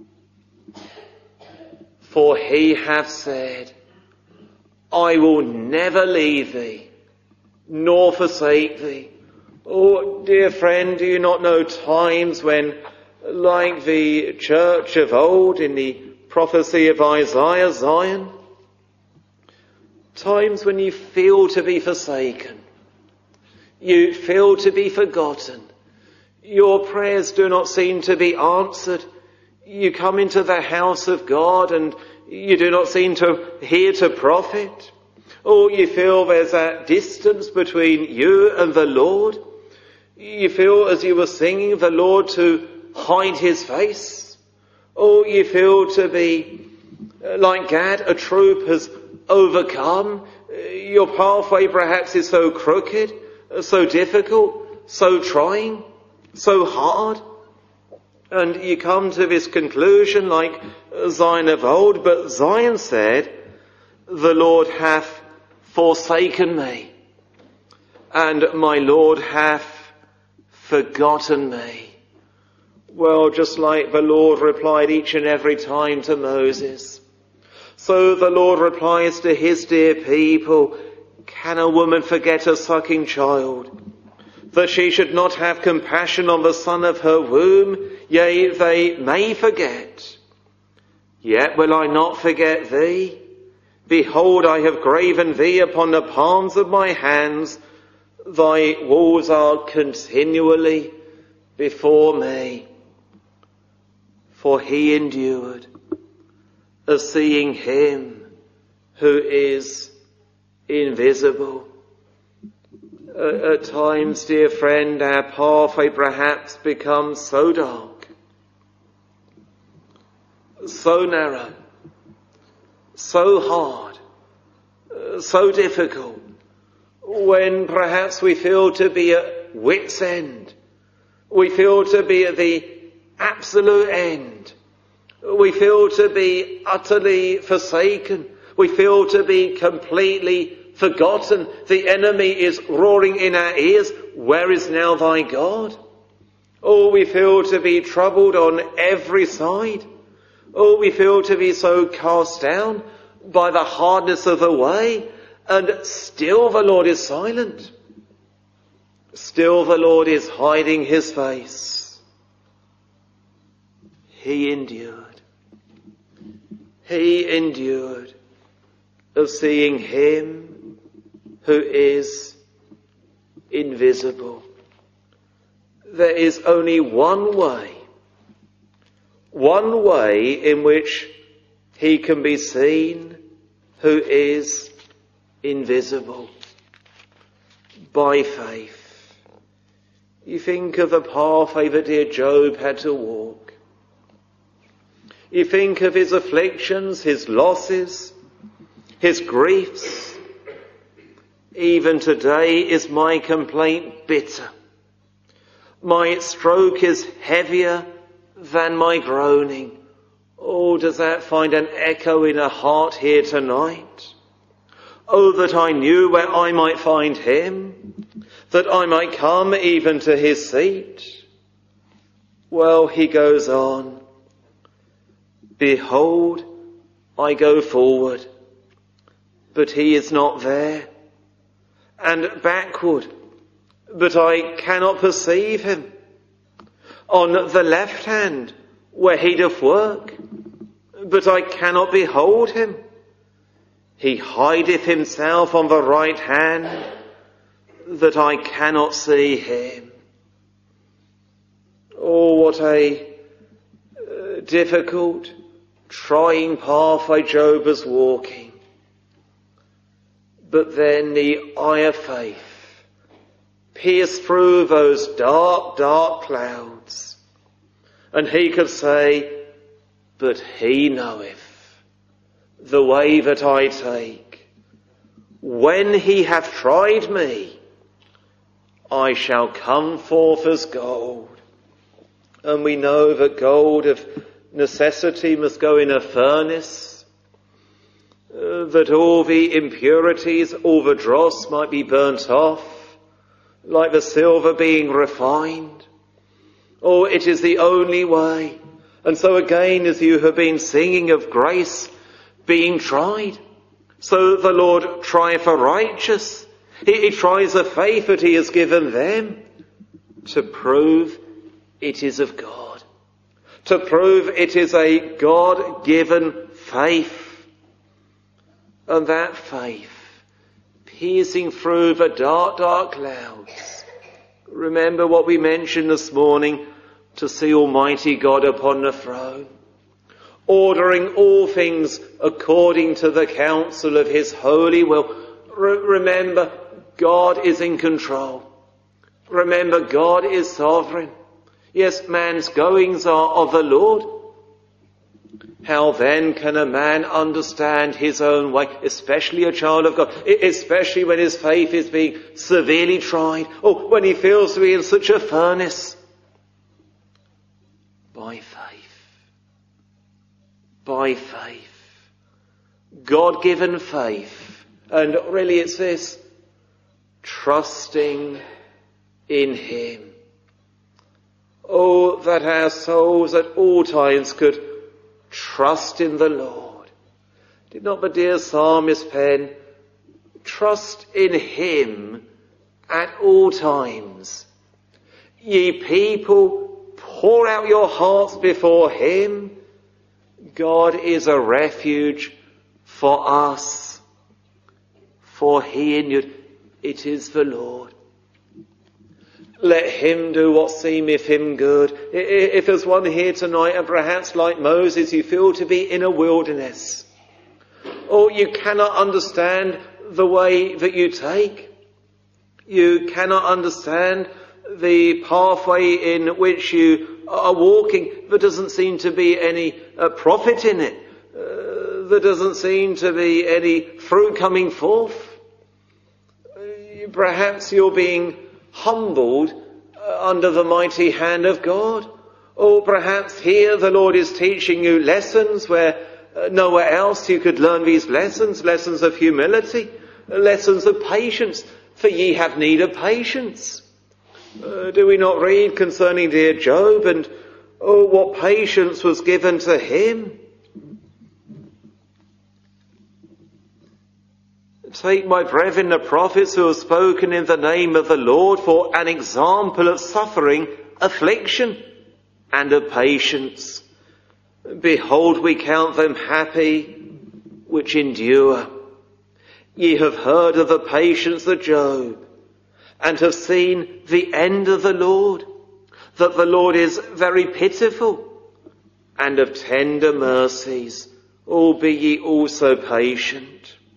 For he hath said, I will never leave thee, nor forsake thee. Oh, dear friend, do you not know times when, like the church of old in the prophecy of Isaiah, Zion, times when you feel to be forsaken, you feel to be forgotten, your prayers do not seem to be answered, you come into the house of God and you do not seem to hear to profit, or you feel there's that distance between you and the Lord. You feel, as you were singing, the Lord to hide his face. Or you feel to be like Gad, a troop has overcome. Your pathway perhaps is so crooked, so difficult, so trying, so hard. And you come to this conclusion like Zion of old, but Zion said, the Lord hath forsaken me, and my Lord hath forgotten me. Well, just like the Lord replied each and every time to Moses, so the Lord replies to his dear people, can a woman forget a sucking child, that she should not have compassion on the son of her womb? Yea, they may forget, yet will I not forget thee. Behold, I have graven thee upon the palms of my hands. Thy walls are continually before me. For he endured, as seeing him who is invisible. At times, dear friend, our pathway perhaps becomes so dark, so narrow, so hard, so difficult, when perhaps we feel to be at wit's end, we feel to be at the absolute end, we feel to be utterly forsaken, we feel to be completely forgotten. The enemy is roaring in our ears, where is now thy God? Oh, we feel to be troubled on every side. Oh, we feel to be so cast down by the hardness of the way, and still the Lord is silent. Still the Lord is hiding his face. He endured. He endured of seeing him who is invisible. There is only one way in which he can be seen who is invisible. By faith. You think of the pathway that dear Job had to walk. You think of his afflictions, his losses, his griefs. Even today is my complaint bitter. My stroke is heavier than my groaning. Oh, does that find an echo in a heart here tonight? Oh, that I knew where I might find him, that I might come even to his seat. Well, he goes on. Behold, I go forward, but he is not there, and backward, but I cannot perceive him. On the left hand, where he doth work, but I cannot behold him. He hideth himself on the right hand, that I cannot see him. Oh, what a difficult, trying pathway Job was walking. But then the eye of faith pierced through those dark, dark clouds, and he could say, but he knoweth the way that I take. When he hath tried me, I shall come forth as gold. And we know that gold of necessity must go in a furnace, that all the impurities, all the dross might be burnt off, like the silver being refined. Oh, it is the only way. And so again, as you have been singing of grace being tried, so the Lord trieth the righteous. He tries the faith that he has given them to prove it is of God, to prove it is a God-given faith. And that faith, piercing through the dark, dark clouds. Remember what we mentioned this morning, to see Almighty God upon the throne, ordering all things according to the counsel of his holy will. Remember, God is in control. Remember, God is sovereign. Yes, man's goings are of the Lord. How then can a man understand his own way, especially a child of God, especially when his faith is being severely tried, or when he feels to be in such a furnace? By faith. By faith. God-given faith. And really it's this, trusting in him. Oh, that our souls at all times could trust in the Lord. Did not the dear psalmist pen, trust in him at all times. Ye people, pour out your hearts before him. God is a refuge for us. For he in you, it is the Lord. Let him do what seemeth him good. If there's one here tonight, and perhaps like Moses, you feel to be in a wilderness, or you cannot understand the way that you take, you cannot understand the pathway in which you are walking, there doesn't seem to be any profit in it, there doesn't seem to be any fruit coming forth. Perhaps you're being humbled under the mighty hand of God. Or perhaps here the Lord is teaching you lessons where nowhere else you could learn these lessons, lessons of humility, lessons of patience, for ye have need of patience. Do we not read concerning dear Job, and what patience was given to him? Take, my brethren, the prophets who have spoken in the name of the Lord for an example of suffering, affliction, and of patience. Behold, we count them happy which endure. Ye have heard of the patience of Job, and have seen the end of the Lord, that the Lord is very pitiful, and of tender mercies. Oh, be ye also patient.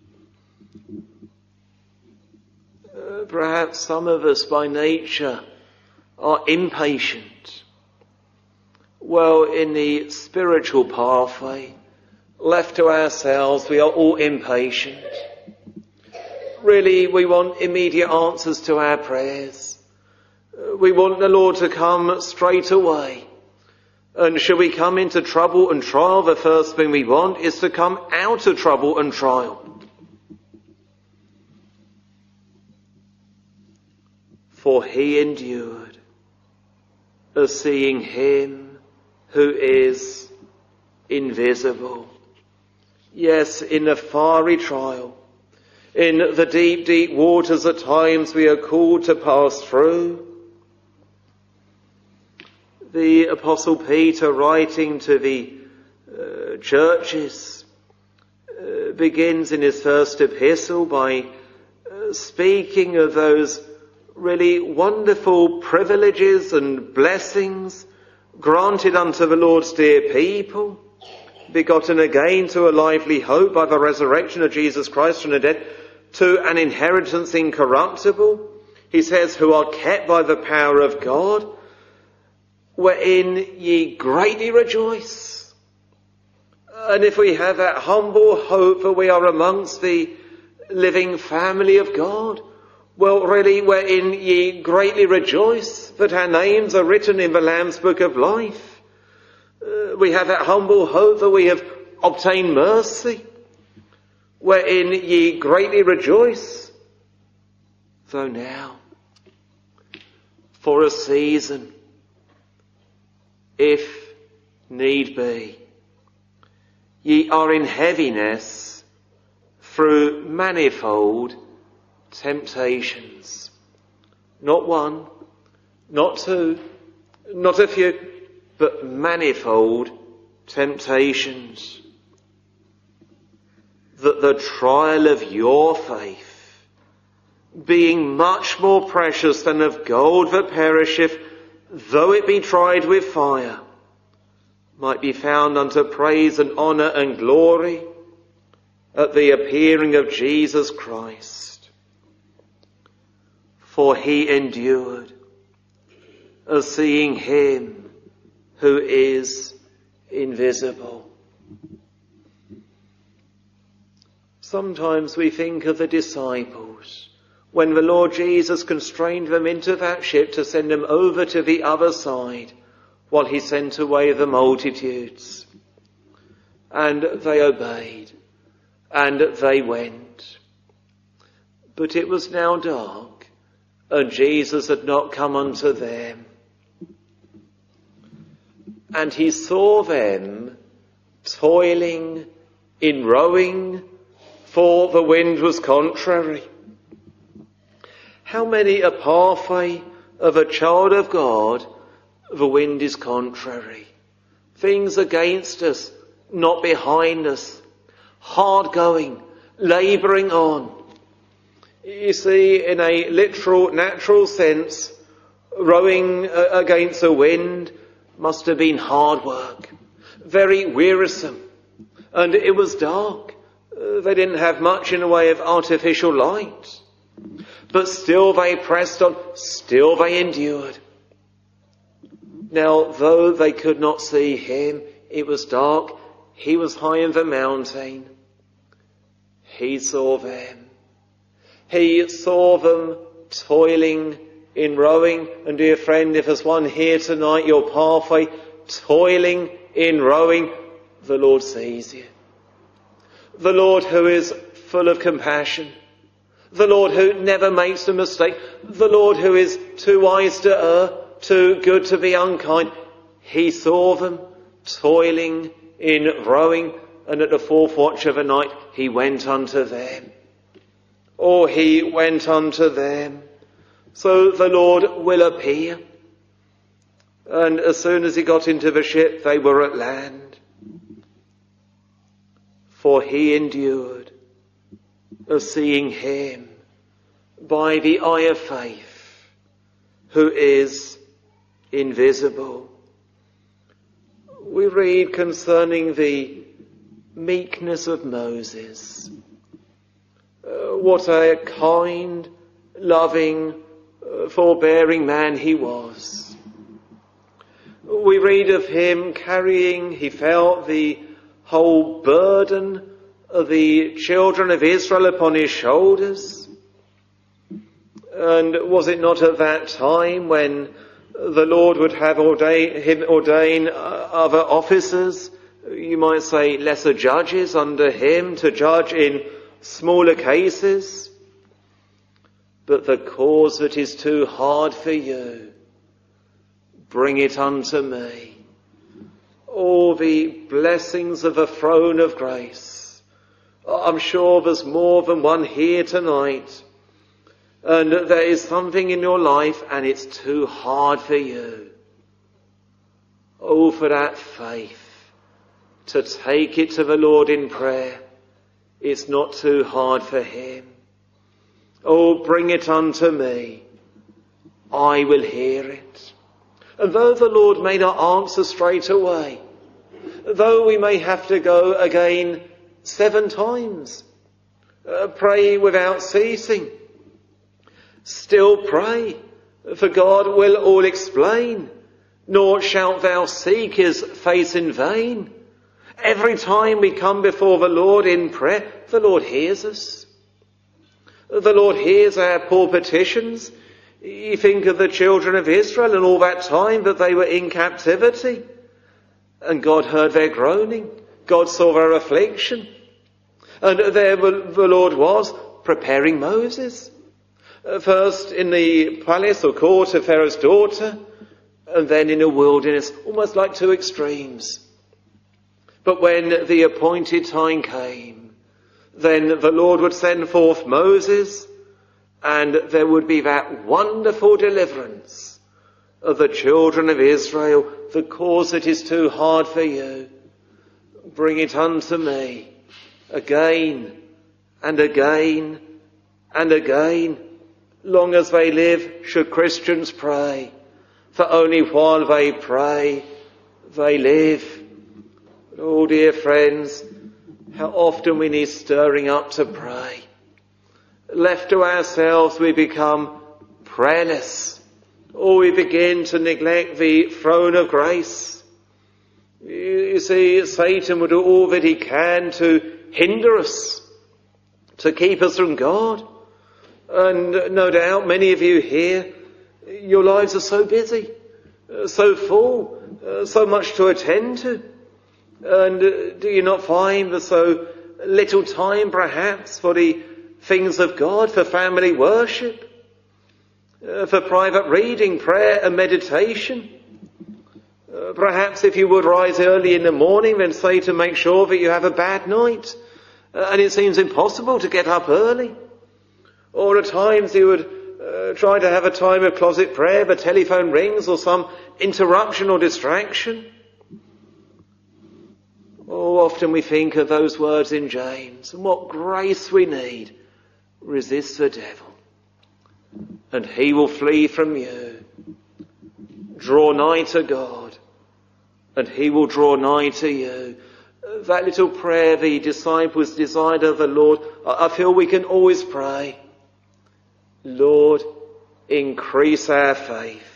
Perhaps some of us by nature are impatient. Well, in the spiritual pathway, left to ourselves, we are all impatient. Really, we want immediate answers to our prayers. We want the Lord to come straight away. And should we come into trouble and trial, the first thing we want is to come out of trouble and trial. For he endured, as seeing him who is invisible. Yes, in the fiery trial, in the deep, deep waters at times we are called to pass through. The Apostle Peter, writing to the churches, begins in his first epistle by speaking of those really wonderful privileges and blessings granted unto the Lord's dear people, begotten again to a lively hope by the resurrection of Jesus Christ from the dead, to an inheritance incorruptible. He says, who are kept by the power of God, wherein ye greatly rejoice. And if we have that humble hope that we are amongst the living family of God, well, really, wherein ye greatly rejoice that our names are written in the Lamb's Book of Life. We have that humble hope that we have obtained mercy, wherein ye greatly rejoice. Though now, for a season, if need be, ye are in heaviness through manifold temptations. Not one, not two, not a few, but manifold temptations. That the trial of your faith, being much more precious than of gold that perisheth, though it be tried with fire, might be found unto praise and honour and glory at the appearing of Jesus Christ. For he endured, as seeing him who is invisible. Sometimes we think of the disciples when the Lord Jesus constrained them into that ship to send them over to the other side while he sent away the multitudes. And they obeyed, and they went. But it was now dark, and Jesus had not come unto them. And he saw them toiling in rowing, for the wind was contrary. How many a pathway of a child of God, the wind is contrary. Things against us, not behind us. Hard going, labouring on. You see, in a literal, natural sense, rowing against the wind must have been hard work, very wearisome, and it was dark. They didn't have much in the way of artificial light, but still they pressed on, still they endured. Now, though they could not see him, it was dark, he was high in the mountain, he saw them. He saw them toiling in rowing, and dear friend, if there's one here tonight, your pathway, toiling in rowing, the Lord sees you. The Lord who is full of compassion, the Lord who never makes a mistake, the Lord who is too wise to err, too good to be unkind, he saw them toiling in rowing, and at the fourth watch of the night, he went unto them. Oh, he went unto them. So the Lord will appear. And as soon as he got into the ship, they were at land. For he endured, as seeing him by the eye of faith, who is invisible. We read concerning the meekness of Moses. What a kind, loving, forbearing man he was. We read of him carrying, he felt the whole burden of the children of Israel upon his shoulders. And was it not at that time when the Lord would have ordain other officers, you might say lesser judges under him, to judge in smaller cases? But the cause that is too hard for you, bring it unto me. All the blessings of the throne of grace, I'm sure there's more than one here tonight. And there is something in your life and it's too hard for you. Oh, for that faith to take it to the Lord in prayer. It's not too hard for him. Oh, bring it unto me. I will hear it. And though the Lord may not answer straight away, though we may have to go again 7 times, pray without ceasing, still pray, for God will all explain, nor shalt thou seek his face in vain. Every time we come before the Lord in prayer, the Lord hears us. The Lord hears our poor petitions. You think of the children of Israel and all that time that they were in captivity. And God heard their groaning. God saw their affliction. And there the Lord was preparing Moses. First in the palace or court of Pharaoh's daughter, and then in a wilderness, almost like 2 extremes. But when the appointed time came, then the Lord would send forth Moses, and there would be that wonderful deliverance of the children of Israel. The cause that is too hard for you, bring it unto me again and again and again. Long as they live, should Christians pray, for only while they pray, they live. Oh, dear friends, how often we need stirring up to pray. Left to ourselves, we become prayerless, or we begin to neglect the throne of grace. You see, Satan will do all that he can to hinder us, to keep us from God. And no doubt many of you here, your lives are so busy, so full, so much to attend to. And do you not find there's so little time perhaps for the things of God, for family worship, for private reading, prayer and meditation? Perhaps if you would rise early in the morning, then say to make sure that you have a bad night. And it seems impossible to get up early. Or at times you would try to have a time of closet prayer, the telephone rings or some interruption or distraction. Oh, often we think of those words in James, and what grace we need. Resist the devil, and he will flee from you. Draw nigh to God, and he will draw nigh to you. That little prayer the disciples desired of the Lord, I feel we can always pray. Lord, increase our faith,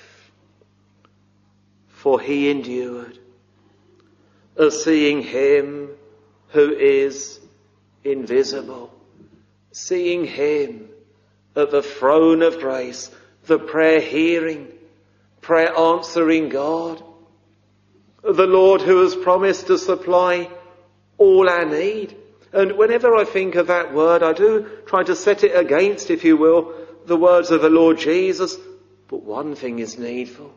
for he endured, as seeing him who is invisible, seeing him at the throne of grace, the prayer hearing, prayer answering God, the Lord who has promised to supply all our need. And whenever I think of that word, I do try to set it against, if you will, the words of the Lord Jesus. But one thing is needful.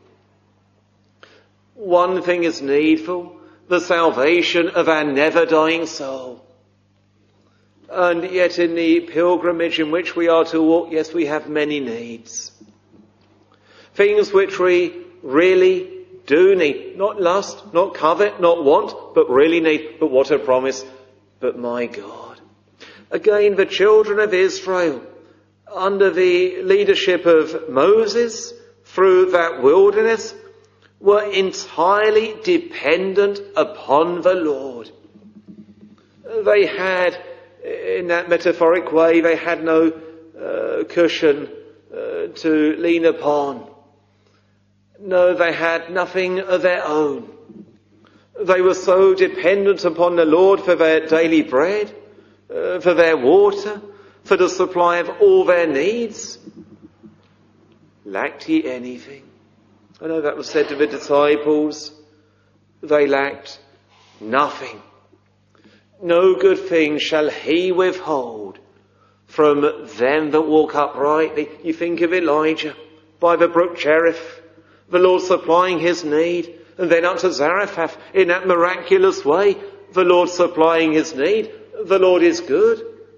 One thing is needful. The salvation of our never-dying soul. And yet in the pilgrimage in which we are to walk, yes, we have many needs. Things which we really do need. Not lust, not covet, not want, but really need. But what a promise. But my God. Again, the children of Israel, under the leadership of Moses, through that wilderness, were entirely dependent upon the Lord. They had, in that metaphoric way, they had no cushion to lean upon. No, they had nothing of their own. They were so dependent upon the Lord for their daily bread, for their water, for the supply of all their needs. Lacked ye anything? I know that was said to the disciples. They lacked nothing. No good thing shall he withhold from them that walk uprightly. You think of Elijah by the brook Cherith, the Lord supplying his need, and then up to Zarephath in that miraculous way, the Lord supplying his need. The Lord is good,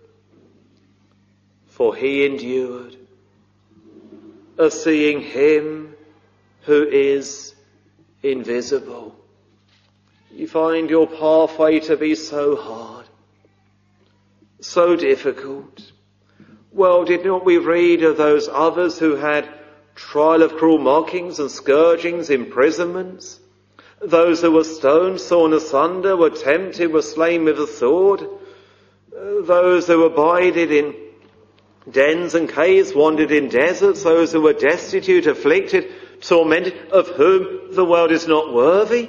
for he endured, as seeing him who is invisible. You find your pathway to be so hard, so difficult. Well, did not we read of those others who had trial of cruel mockings and scourgings, imprisonments? Those who were stoned, sawn asunder, were tempted, were slain with a sword. Those who abided in dens and caves, wandered in deserts. Those who were destitute, afflicted, tormented, of whom the world is not worthy.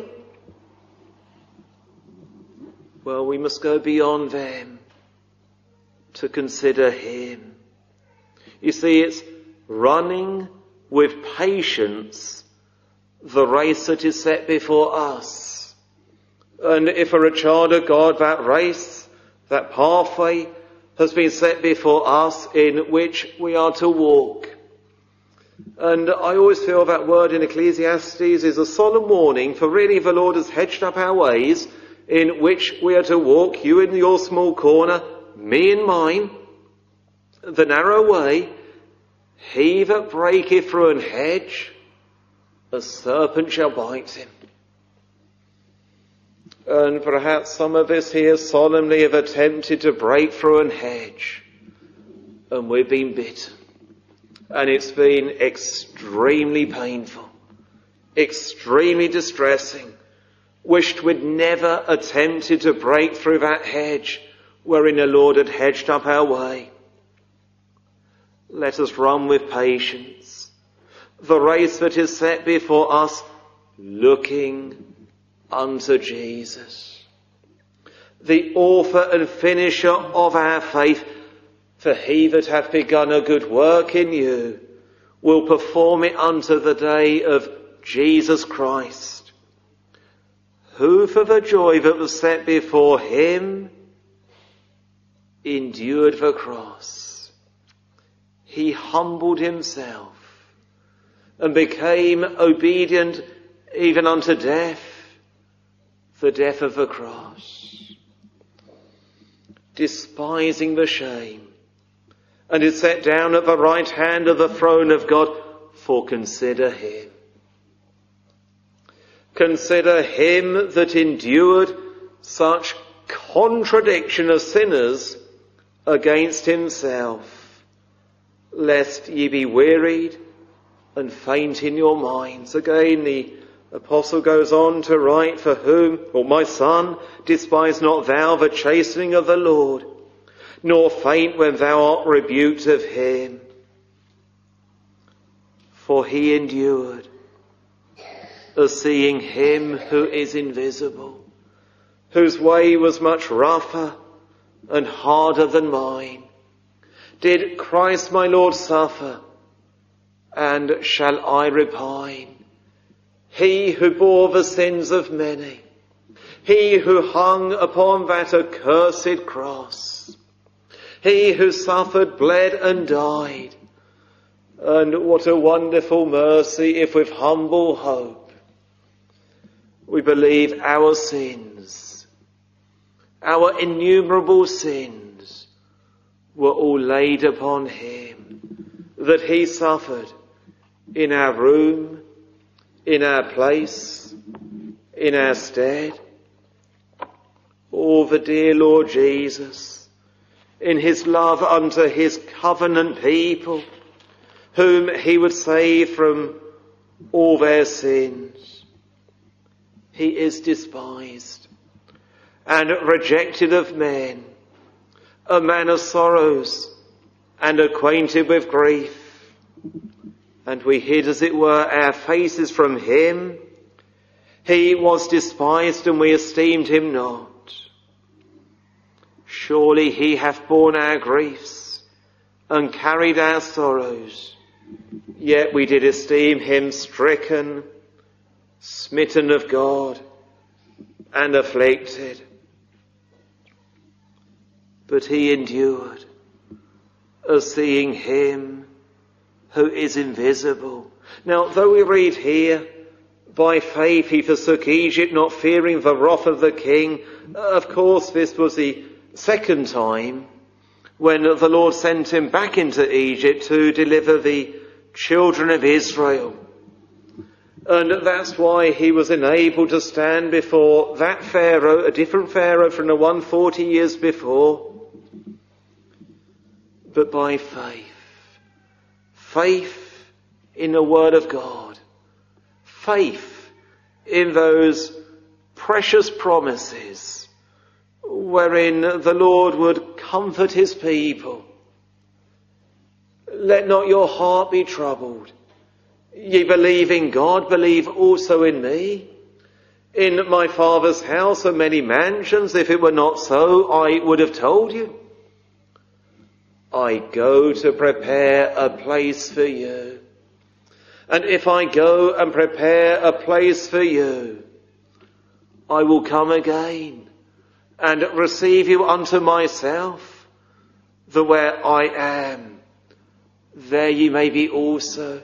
Well, we must go beyond them to consider him. You see, it's running with patience the race that is set before us. And if we're a child of God, that race, that pathway has been set before us in which we are to walk. And I always feel that word in Ecclesiastes is a solemn warning, for really the Lord has hedged up our ways in which we are to walk, you in your small corner, me in mine, the narrow way. He that breaketh through an hedge, a serpent shall bite him. And perhaps some of us here solemnly have attempted to break through an hedge, and we've been bitten. And it's been extremely painful, extremely distressing. Wished we'd never attempted to break through that hedge wherein the Lord had hedged up our way. Let us run with patience the race that is set before us, looking unto Jesus, the author and finisher of our faith. For he that hath begun a good work in you will perform it unto the day of Jesus Christ, who for the joy that was set before him endured the cross. He humbled himself and became obedient even unto death, the death of the cross, despising the shame, and is set down at the right hand of the throne of God. For consider him. Consider him that endured such contradiction of sinners against himself, lest ye be wearied and faint in your minds. Again, the apostle goes on to write, for whom, or my son, despise not thou the chastening of the Lord, nor faint when thou art rebuked of him. For he endured, as seeing him who is invisible, whose way was much rougher and harder than mine. Did Christ my Lord suffer, and shall I repine? He who bore the sins of many, he who hung upon that accursed cross, he who suffered, bled and died. And what a wonderful mercy if with humble hope we believe our sins, our innumerable sins, were all laid upon him, that he suffered in our room, in our place, in our stead. Oh, the dear Lord Jesus, in his love unto his covenant people, whom he would save from all their sins, he is despised and rejected of men, a man of sorrows and acquainted with grief. And we hid, as it were, our faces from him. He was despised, and we esteemed him not. Surely he hath borne our griefs and carried our sorrows, yet we did esteem him stricken, smitten of God, and afflicted. But he endured, as seeing him who is invisible. Now, though we read here, by faith he forsook Egypt, not fearing the wrath of the king. Of course, this was the second time, when the Lord sent him back into Egypt to deliver the children of Israel. And that's why he was enabled to stand before that Pharaoh, a different Pharaoh from the one 40 years before. But by faith. Faith in the Word of God. Faith in those precious promises wherein the Lord would comfort his people. Let not your heart be troubled. Ye believe in God, believe also in me. In my Father's house are many mansions. If it were not so, I would have told you. I go to prepare a place for you. And if I go and prepare a place for you, I will come again and receive you unto myself, that where I am, there ye may be also.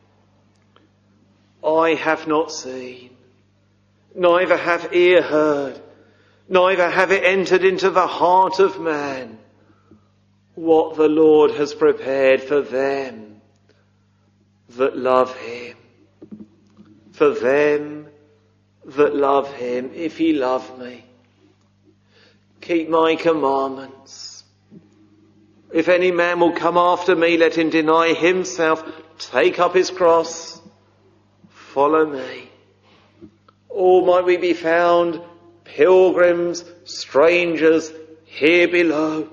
I have not seen, neither hath ear heard, neither have it entered into the heart of man, what the Lord has prepared for them that love him. For them that love him. If ye love me, keep my commandments. If any man will come after me, let him deny himself, take up his cross, follow me. All might we be found pilgrims, strangers here below,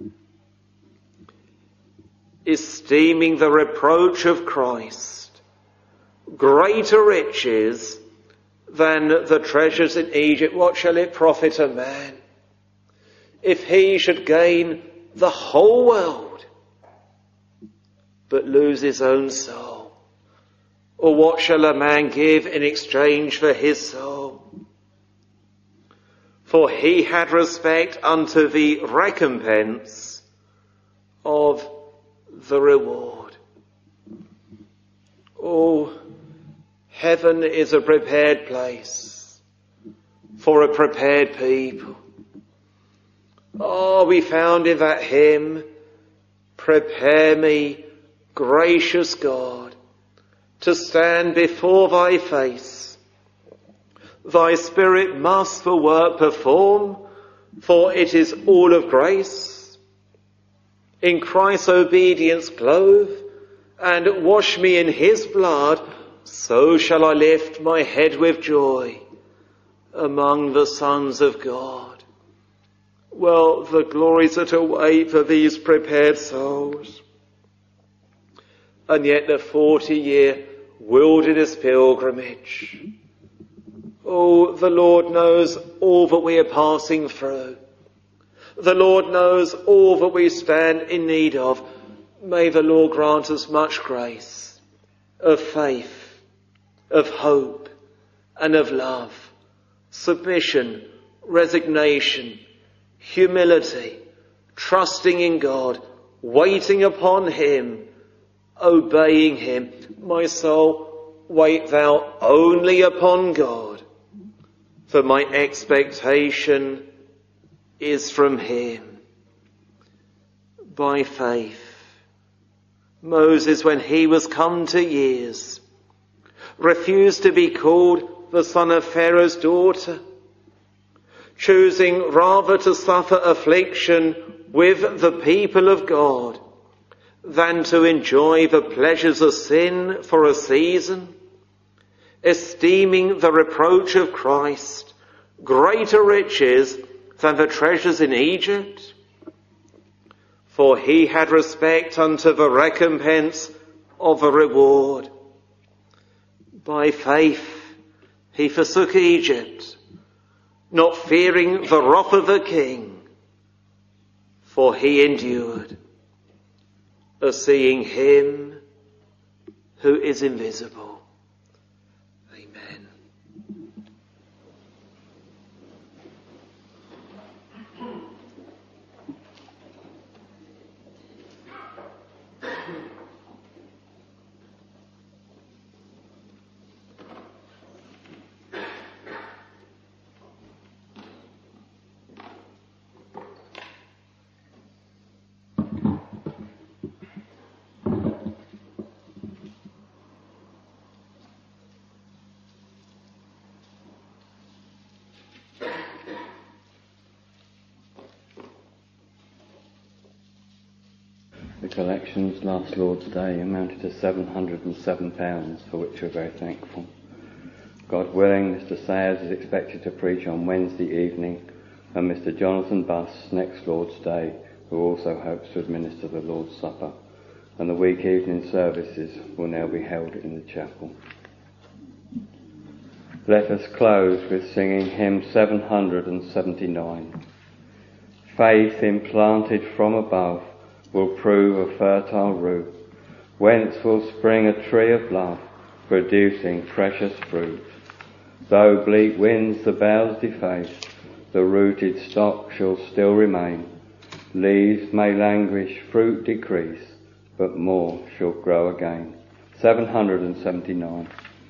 esteeming the reproach of Christ greater riches than the treasures in Egypt. What shall it profit a man if he should gain the whole world but lose his own soul? Or what shall a man give in exchange for his soul? For he had respect unto the recompense of the reward. Oh, heaven is a prepared place for a prepared people. Oh, we found in that hymn, prepare me, gracious God, to stand before thy face. Thy Spirit must the work perform, for it is all of grace. In Christ's obedience clothe, and wash me in his blood, so shall I lift my head with joy among the sons of God. Well, the glories that await for these prepared souls. And yet the 40-year wilderness pilgrimage. Oh, the Lord knows all that we are passing through. The Lord knows all that we stand in need of. May the Lord grant us much grace of faith, of hope, and of love, submission, resignation, humility, trusting in God, waiting upon him, obeying him. My soul, wait thou only upon God, for my expectation is from him. By faith, Moses, when he was come to years, refused to be called the son of Pharaoh's daughter, choosing rather to suffer affliction with the people of God than to enjoy the pleasures of sin for a season, esteeming the reproach of Christ greater riches than the treasures in Egypt. For he had respect unto the recompense of a reward. By faith he forsook Egypt, not fearing the wrath of the king, for he endured, seeing him who is invisible. Amen. collections last Lord's Day amounted to £707, for which we're very thankful. God willing, Mr. Sayers is expected to preach on Wednesday evening, and Mr. Jonathan Buss next Lord's Day, who also hopes to administer the Lord's Supper, and the week evening services will now be held in the chapel. Let us close with singing hymn 779. Faith implanted from above will prove a fertile root, whence will spring a tree of love, producing precious fruit. Though bleak winds the boughs deface, the rooted stock shall still remain. Leaves may languish, fruit decrease, but more shall grow again. 779.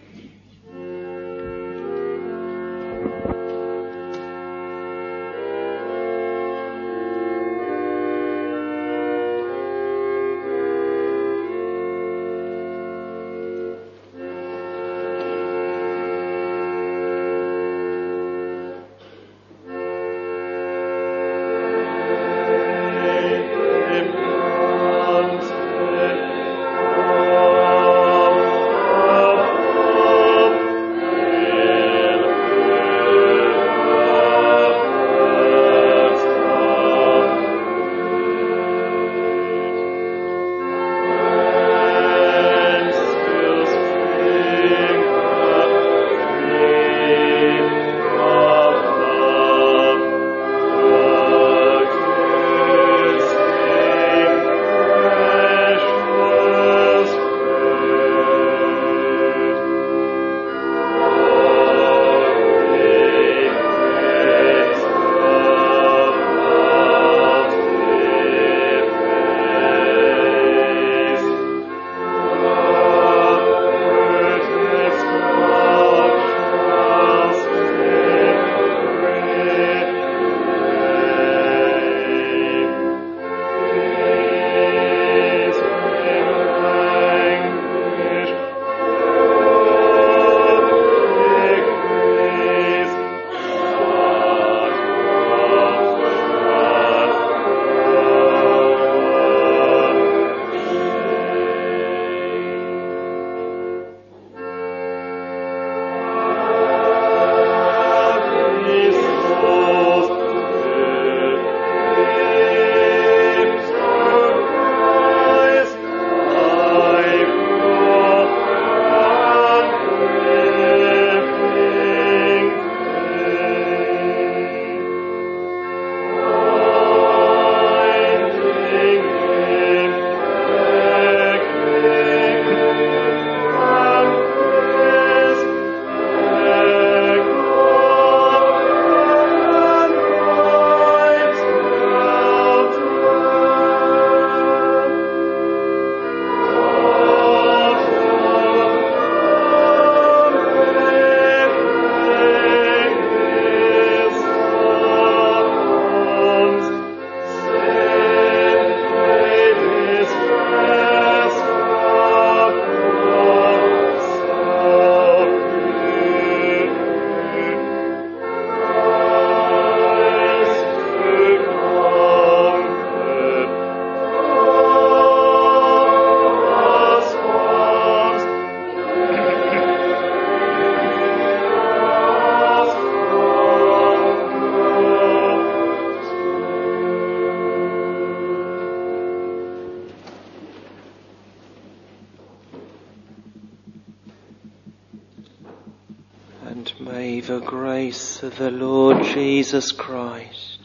May the grace of the Lord Jesus Christ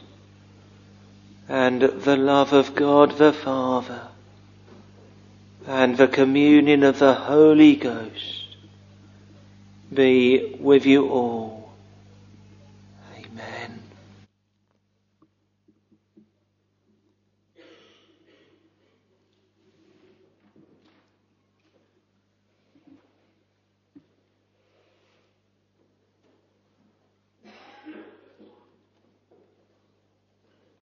and the love of God the Father and the communion of the Holy Ghost be with you all.